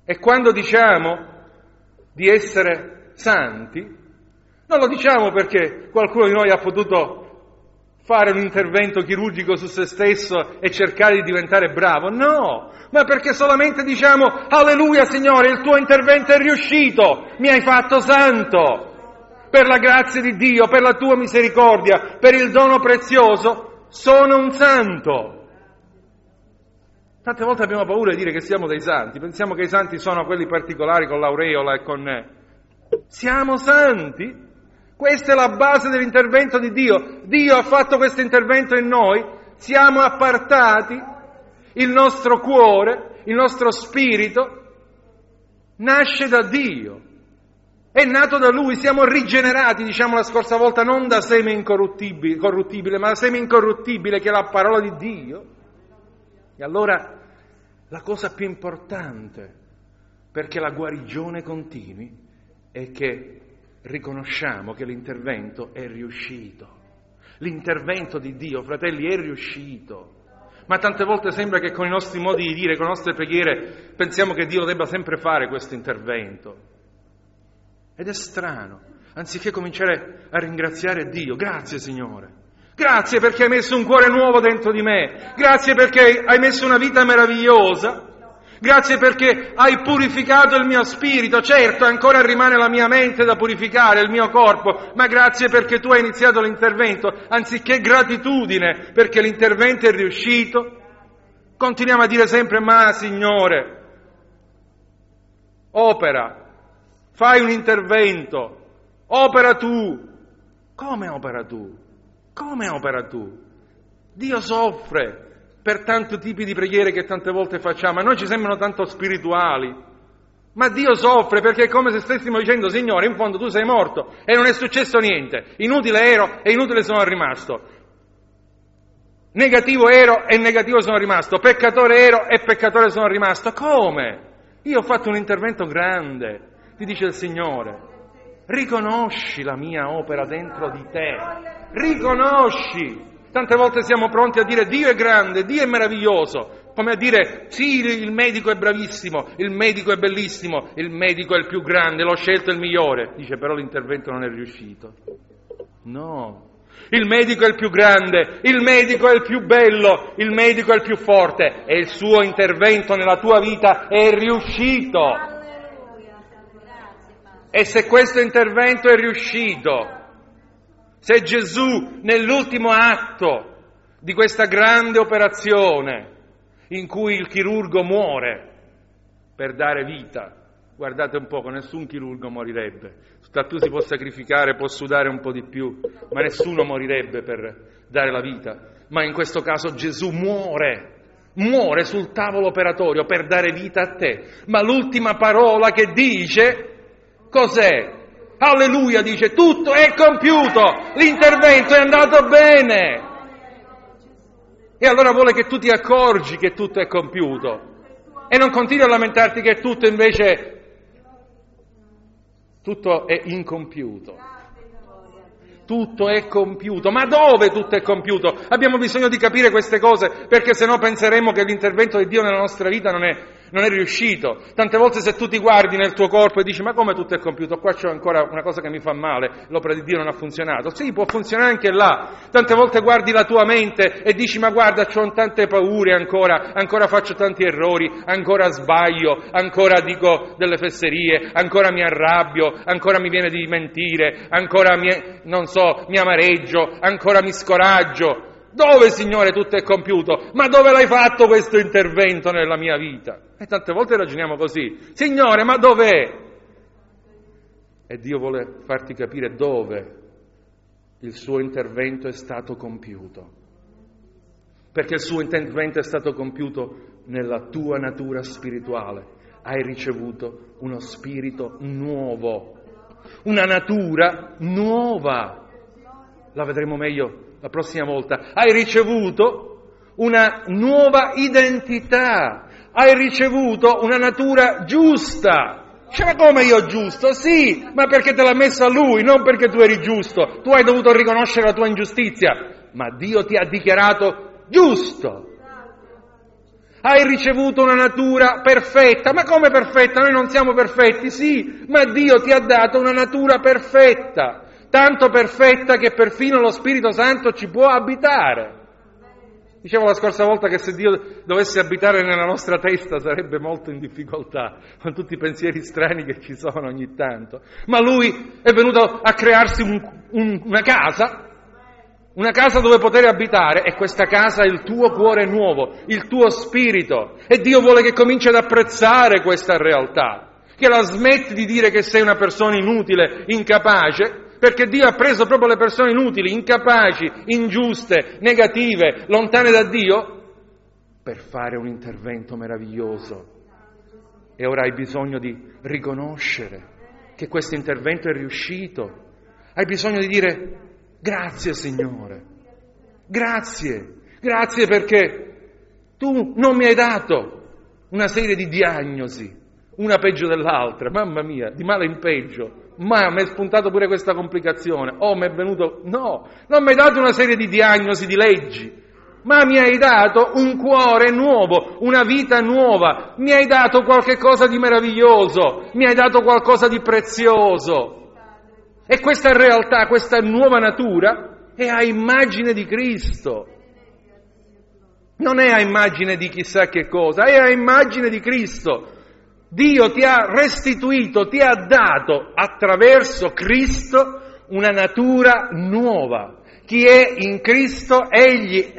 E quando diciamo di essere santi, non lo diciamo perché qualcuno di noi ha potuto fare un intervento chirurgico su se stesso e cercare di diventare bravo, no, ma perché solamente diciamo: alleluia Signore, il tuo intervento è riuscito, mi hai fatto santo, per la grazia di Dio, per la tua misericordia, per il dono prezioso, sono un santo. Tante volte abbiamo paura di dire che siamo dei santi, pensiamo che i santi sono quelli particolari con l'aureola e con... Siamo santi? Questa è la base dell'intervento di Dio. Dio ha fatto questo intervento in noi, siamo appartati, il nostro cuore, il nostro spirito nasce da Dio, è nato da Lui, siamo rigenerati, diciamo la scorsa volta, non da seme corruttibile, ma da seme incorruttibile che è la parola di Dio. E allora la cosa più importante perché la guarigione continui è che riconosciamo che l'intervento è riuscito. L'intervento di Dio, fratelli, è riuscito. Ma tante volte sembra che con i nostri modi di dire, con le nostre preghiere, pensiamo che Dio debba sempre fare questo intervento. Ed è strano. Anziché cominciare a ringraziare Dio, grazie Signore. Grazie perché hai messo un cuore nuovo dentro di me. Grazie perché hai messo una vita meravigliosa. Grazie perché hai purificato il mio spirito. Certo, ancora rimane la mia mente da purificare, il mio corpo, ma grazie perché tu hai iniziato l'intervento. Anziché gratitudine perché l'intervento è riuscito, continuiamo a dire sempre: ma Signore, opera, fai un intervento, opera tu. Come opera tu? Come opera tu? Dio soffre per tanti tipi di preghiere che tante volte facciamo, a noi ci sembrano tanto spirituali, ma Dio soffre perché è come se stessimo dicendo: Signore, in fondo tu sei morto e non è successo niente, inutile ero e inutile sono rimasto, negativo ero e negativo sono rimasto, peccatore ero e peccatore sono rimasto. Come? Io ho fatto un intervento grande, ti dice il Signore. Riconosci la mia opera dentro di te, riconosci. Tante volte siamo pronti a dire: Dio è grande, Dio è meraviglioso, come a dire: sì, il medico è bravissimo, il medico è bellissimo, il medico è il più grande, l'ho scelto il migliore. Dice: però l'intervento non è riuscito. No, il medico è il più grande, il medico è il più bello, il medico è il più forte e il suo intervento nella tua vita è riuscito. E se questo intervento è riuscito, se Gesù nell'ultimo atto di questa grande operazione in cui il chirurgo muore per dare vita, guardate un poco, nessun chirurgo morirebbe, tu si può sacrificare, può sudare un po' di più, ma nessuno morirebbe per dare la vita, ma in questo caso Gesù muore sul tavolo operatorio per dare vita a te, ma l'ultima parola che dice cos'è? Alleluia, dice: tutto è compiuto, l'intervento è andato bene. E allora vuole che tu ti accorgi che tutto è compiuto e non continui a lamentarti che tutto invece tutto è incompiuto. Tutto è compiuto. Ma dove tutto è compiuto? Abbiamo bisogno di capire queste cose, perché sennò penseremo che l'intervento di Dio nella nostra vita non è riuscito. Tante volte se tu ti guardi nel tuo corpo e dici: ma come tutto è compiuto? Qua c'è ancora una cosa che mi fa male, l'opera di Dio non ha funzionato. Sì, può funzionare anche là. Tante volte guardi la tua mente e dici: ma guarda, c'ho tante paure ancora faccio tanti errori, ancora sbaglio, ancora dico delle fesserie, ancora mi arrabbio, ancora mi viene di mentire, ancora mi amareggio, ancora mi scoraggio. Dove, Signore, tutto è compiuto? Ma dove l'hai fatto questo intervento nella mia vita? E tante volte ragioniamo così: Signore, ma dov'è? E Dio vuole farti capire dove il suo intervento è stato compiuto. Perché il suo intervento è stato compiuto nella tua natura spirituale. Hai ricevuto uno spirito nuovo, una natura nuova. La vedremo meglio la prossima volta. Hai ricevuto una nuova identità, hai ricevuto una natura giusta. Dice: ma come io giusto? Sì, ma perché te l'ha messa Lui, non perché tu eri giusto. Tu hai dovuto riconoscere la tua ingiustizia, ma Dio ti ha dichiarato giusto. Hai ricevuto una natura perfetta. Ma come perfetta? Noi non siamo perfetti, sì, ma Dio ti ha dato una natura perfetta, tanto perfetta che perfino lo Spirito Santo ci può abitare. Dicevo la scorsa volta che se Dio dovesse abitare nella nostra testa sarebbe molto in difficoltà, con tutti i pensieri strani che ci sono ogni tanto. Ma Lui è venuto a crearsi una casa dove poter abitare, e questa casa è il tuo cuore nuovo, il tuo spirito. E Dio vuole che cominci ad apprezzare questa realtà, che la smetti di dire che sei una persona inutile, incapace, perché Dio ha preso proprio le persone inutili, incapaci, ingiuste, negative, lontane da Dio, per fare un intervento meraviglioso. E ora hai bisogno di riconoscere che questo intervento è riuscito. Hai bisogno di dire: grazie Signore, grazie perché Tu non mi hai dato una serie di diagnosi, una peggio dell'altra, mamma mia, di male in peggio. Ma mi è spuntato pure questa complicazione, mi è venuto... No, non mi hai dato una serie di diagnosi, di leggi, ma mi hai dato un cuore nuovo, una vita nuova, mi hai dato qualche cosa di meraviglioso, mi hai dato qualcosa di prezioso. E questa realtà, questa nuova natura è a immagine di Cristo. Non è a immagine di chissà che cosa, è a immagine di Cristo. Dio ti ha restituito, ti ha dato attraverso Cristo una natura nuova. Chi è in Cristo, egli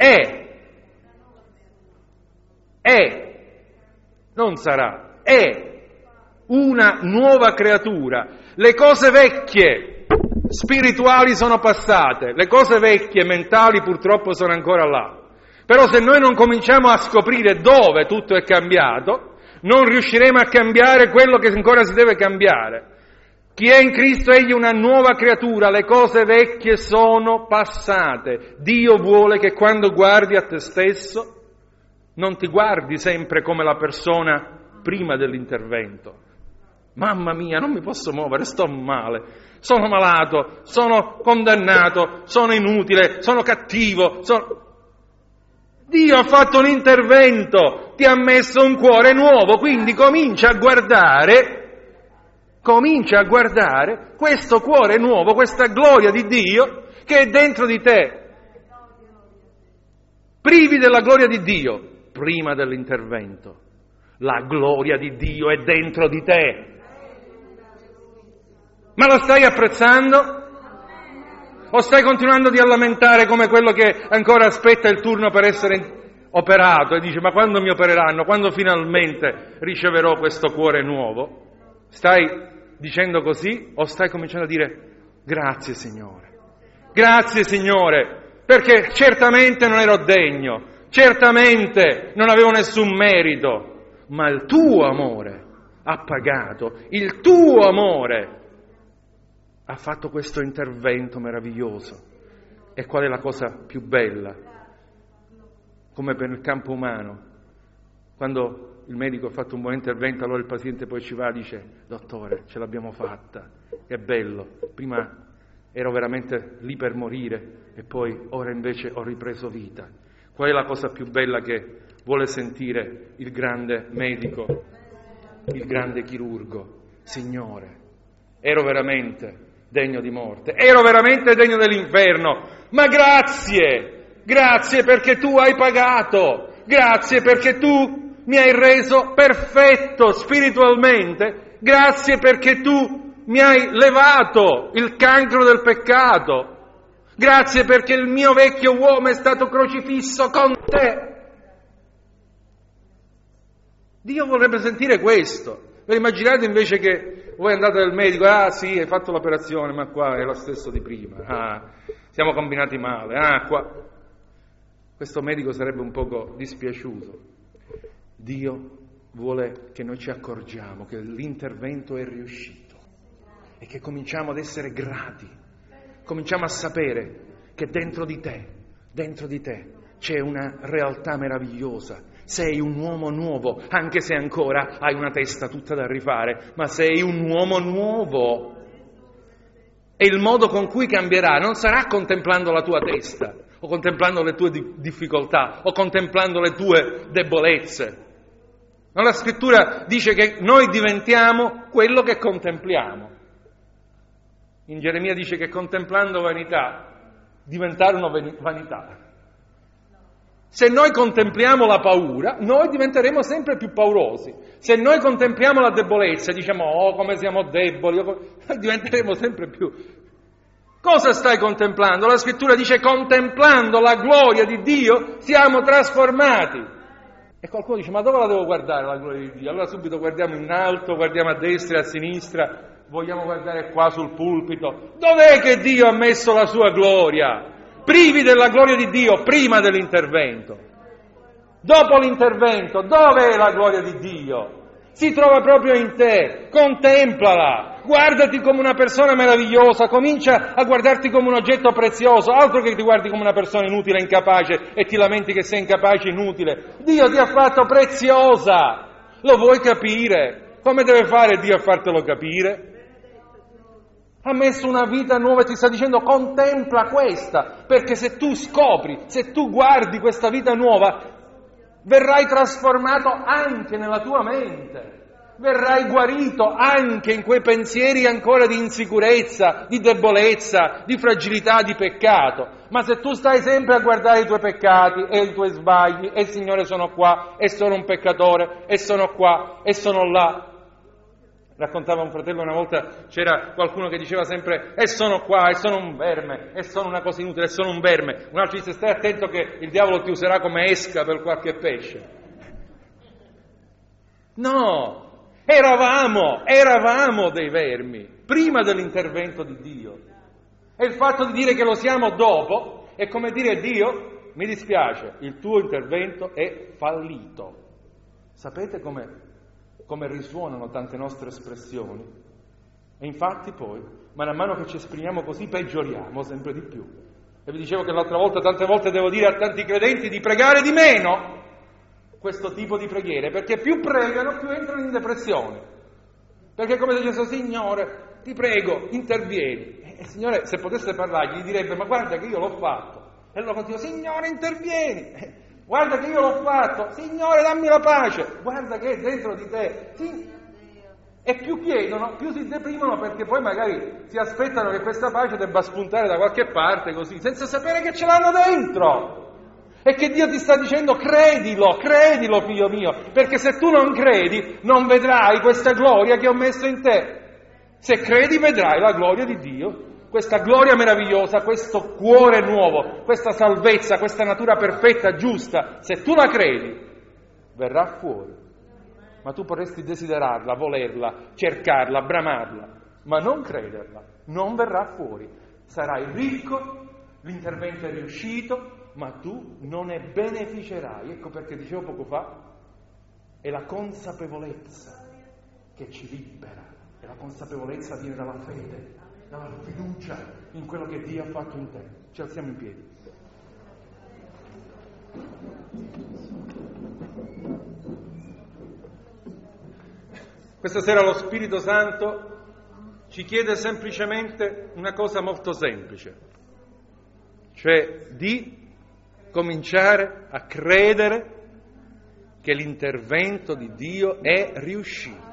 non sarà, è una nuova creatura. Le cose vecchie spirituali sono passate, le cose vecchie mentali purtroppo sono ancora là. Però se noi non cominciamo a scoprire dove tutto è cambiato, non riusciremo a cambiare quello che ancora si deve cambiare. Chi è in Cristo egli una nuova creatura, le cose vecchie sono passate. Dio vuole che quando guardi a te stesso non ti guardi sempre come la persona prima dell'intervento. Mamma mia, non mi posso muovere, sto male, sono malato, sono condannato, sono inutile, sono cattivo, Dio ha fatto un intervento, ti ha messo un cuore nuovo, quindi comincia a guardare questo cuore nuovo, questa gloria di Dio che è dentro di te. Privi della gloria di Dio prima dell'intervento. La gloria di Dio è dentro di te. Ma la stai apprezzando? O stai continuando a lamentare come quello che ancora aspetta il turno per essere operato e dice: ma quando mi opereranno? Quando finalmente riceverò questo cuore nuovo? Stai dicendo così o stai cominciando a dire: grazie Signore, perché certamente non ero degno, certamente non avevo nessun merito, ma il tuo amore ha pagato, il tuo amore ha fatto questo intervento meraviglioso. E qual è la cosa più bella? Come per il campo umano, quando il medico ha fatto un buon intervento, allora il paziente poi ci va e dice: dottore, ce l'abbiamo fatta, è bello, prima ero veramente lì per morire e poi ora invece ho ripreso vita. Qual è la cosa più bella che vuole sentire il grande medico, il grande chirurgo? Signore, ero veramente degno di morte, ero veramente degno dell'inferno, ma grazie perché tu hai pagato, grazie perché tu mi hai reso perfetto spiritualmente, grazie perché tu mi hai levato il cancro del peccato, grazie perché il mio vecchio uomo è stato crocifisso con te. Dio vorrebbe sentire questo. Vi immaginate invece che voi andate dal medico: ah sì, hai fatto l'operazione, ma qua è lo stesso di prima, siamo combinati male, qua. Questo medico sarebbe un poco dispiaciuto. Dio vuole che noi ci accorgiamo che l'intervento è riuscito e che cominciamo ad essere grati, cominciamo a sapere che dentro di te c'è una realtà meravigliosa. Sei un uomo nuovo, anche se ancora hai una testa tutta da rifare, ma sei un uomo nuovo. E il modo con cui cambierà non sarà contemplando la tua testa o contemplando le tue difficoltà, o contemplando le tue debolezze. Ma la Scrittura dice che noi diventiamo quello che contempliamo. In Geremia dice che contemplando vanità, diventarono vanità. Se noi contempliamo la paura, noi diventeremo sempre più paurosi. Se noi contempliamo la debolezza, diciamo, oh, come siamo deboli, diventeremo sempre più. Cosa stai contemplando? La Scrittura dice, contemplando la gloria di Dio, siamo trasformati. E qualcuno dice, ma dove la devo guardare la gloria di Dio? Allora subito guardiamo in alto, guardiamo a destra e a sinistra, vogliamo guardare qua sul pulpito. Dov'è che Dio ha messo la sua gloria? Privi della gloria di Dio prima dell'intervento. Dopo l'intervento, dove è la gloria di Dio? Si trova proprio in te, contemplala, guardati come una persona meravigliosa, comincia a guardarti come un oggetto prezioso, altro che ti guardi come una persona inutile, incapace e ti lamenti che sei incapace, inutile. Dio ti ha fatto preziosa, lo vuoi capire? Come deve fare Dio a fartelo capire? Ha messo una vita nuova e ti sta dicendo contempla questa, perché se tu scopri, se tu guardi questa vita nuova, verrai trasformato anche nella tua mente, verrai guarito anche in quei pensieri ancora di insicurezza, di debolezza, di fragilità, di peccato. Ma se tu stai sempre a guardare i tuoi peccati e i tuoi sbagli, e Signore sono qua, e sono un peccatore, e sono qua, e sono là. Raccontava un fratello una volta, c'era qualcuno che diceva sempre e sono qua, e sono un verme, e sono una cosa inutile, e sono un verme. Un altro dice stai attento che il diavolo ti userà come esca per qualche pesce. No, eravamo dei vermi prima dell'intervento di Dio. E il fatto di dire che lo siamo dopo è come dire Dio, mi dispiace, il tuo intervento è fallito. Sapete come risuonano tante nostre espressioni? E infatti poi, man mano che ci esprimiamo così, peggioriamo sempre di più. E vi dicevo che l'altra volta, tante volte devo dire a tanti credenti di pregare di meno questo tipo di preghiere, perché più pregano, più entrano in depressione. Perché come dice Signore, ti prego, intervieni. E il Signore, se potesse parlargli, gli direbbe, ma guarda che io l'ho fatto. E allora continua, Signore, intervieni. Guarda che io l'ho fatto, Signore dammi la pace, guarda che è dentro di te. Sì. E più chiedono, più si deprimono perché poi magari si aspettano che questa pace debba spuntare da qualche parte così, senza sapere che ce l'hanno dentro. E che Dio ti sta dicendo credilo figlio mio, perché se tu non credi non vedrai questa gloria che ho messo in te. Se credi vedrai la gloria di Dio. Questa gloria meravigliosa, questo cuore nuovo, questa salvezza, questa natura perfetta, giusta, se tu la credi, verrà fuori. Ma tu potresti desiderarla, volerla, cercarla, bramarla, ma non crederla, non verrà fuori. Sarai ricco, l'intervento è riuscito, ma tu non ne beneficerai. Ecco perché dicevo poco fa, è la consapevolezza che ci libera, e la consapevolezza viene dalla fede, dalla fiducia in quello che Dio ha fatto in te. Ci alziamo in piedi. Questa sera lo Spirito Santo ci chiede semplicemente una cosa molto semplice, cioè di cominciare a credere che l'intervento di Dio è riuscito.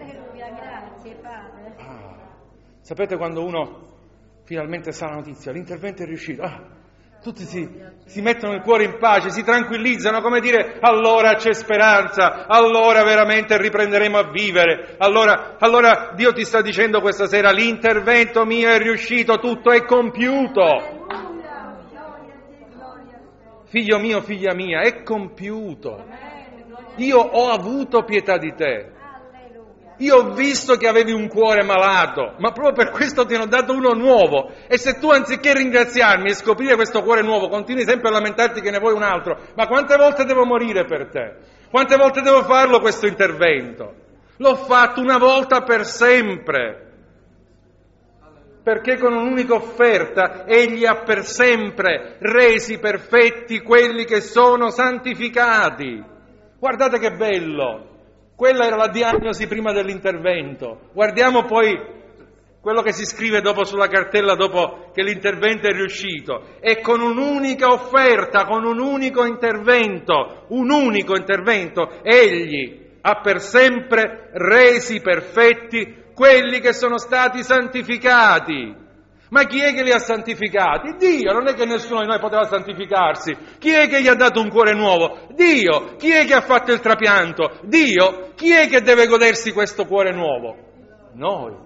Sapete quando uno finalmente sa la notizia, l'intervento è riuscito, tutti si mettono il cuore in pace, si tranquillizzano, come dire, allora c'è speranza, allora veramente riprenderemo a vivere, allora Dio ti sta dicendo questa sera, l'intervento mio è riuscito, tutto è compiuto. Figlio mio, figlia mia, è compiuto. Io ho avuto pietà di te. Io ho visto che avevi un cuore malato, ma proprio per questo ti ho dato uno nuovo. E se tu anziché ringraziarmi e scoprire questo cuore nuovo, continui sempre a lamentarti che ne vuoi un altro, ma quante volte devo morire per te? Quante volte devo farlo questo intervento? L'ho fatto una volta per sempre. Perché con un'unica offerta egli ha per sempre resi perfetti quelli che sono santificati. Guardate che bello! Quella era la diagnosi prima dell'intervento. Guardiamo poi quello che si scrive dopo sulla cartella dopo che l'intervento è riuscito, e con un'unica offerta, con un unico intervento, Egli ha per sempre resi perfetti quelli che sono stati santificati. Ma chi è che li ha santificati? Dio, non è che nessuno di noi poteva santificarsi. Chi è che gli ha dato un cuore nuovo? Dio. Chi è che ha fatto il trapianto? Dio. Chi è che deve godersi questo cuore nuovo? Noi.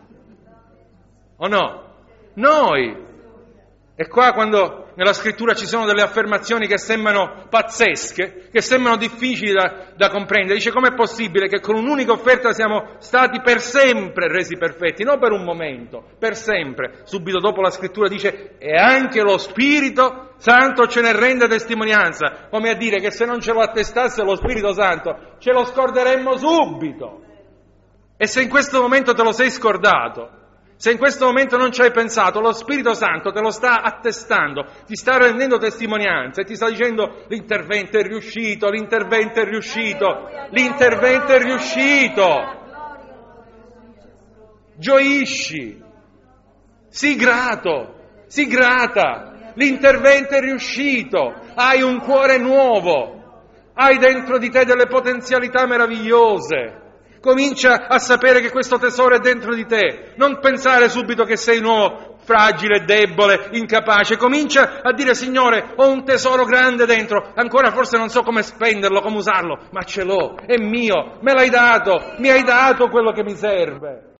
O no? Noi. E qua quando nella scrittura ci sono delle affermazioni che sembrano pazzesche, che sembrano difficili da comprendere, dice: com'è possibile che con un'unica offerta siamo stati per sempre resi perfetti? Non per un momento, per sempre. Subito dopo la scrittura dice: e anche lo Spirito Santo ce ne rende testimonianza, come a dire che se non ce lo attestasse lo Spirito Santo ce lo scorderemmo subito. E se in questo momento te lo sei scordato, se in questo momento non ci hai pensato, lo Spirito Santo te lo sta attestando, ti sta rendendo testimonianza e ti sta dicendo: l'intervento è riuscito, l'intervento è riuscito, l'intervento è riuscito. Gioisci, sii grato, sii grata, l'intervento è riuscito, hai un cuore nuovo, hai dentro di te delle potenzialità meravigliose. Comincia a sapere che questo tesoro è dentro di te. Non pensare subito che sei nuovo, fragile, debole, incapace. Comincia a dire: Signore, ho un tesoro grande dentro, ancora forse non so come spenderlo, come usarlo, ma ce l'ho, è mio, me l'hai dato, mi hai dato quello che mi serve.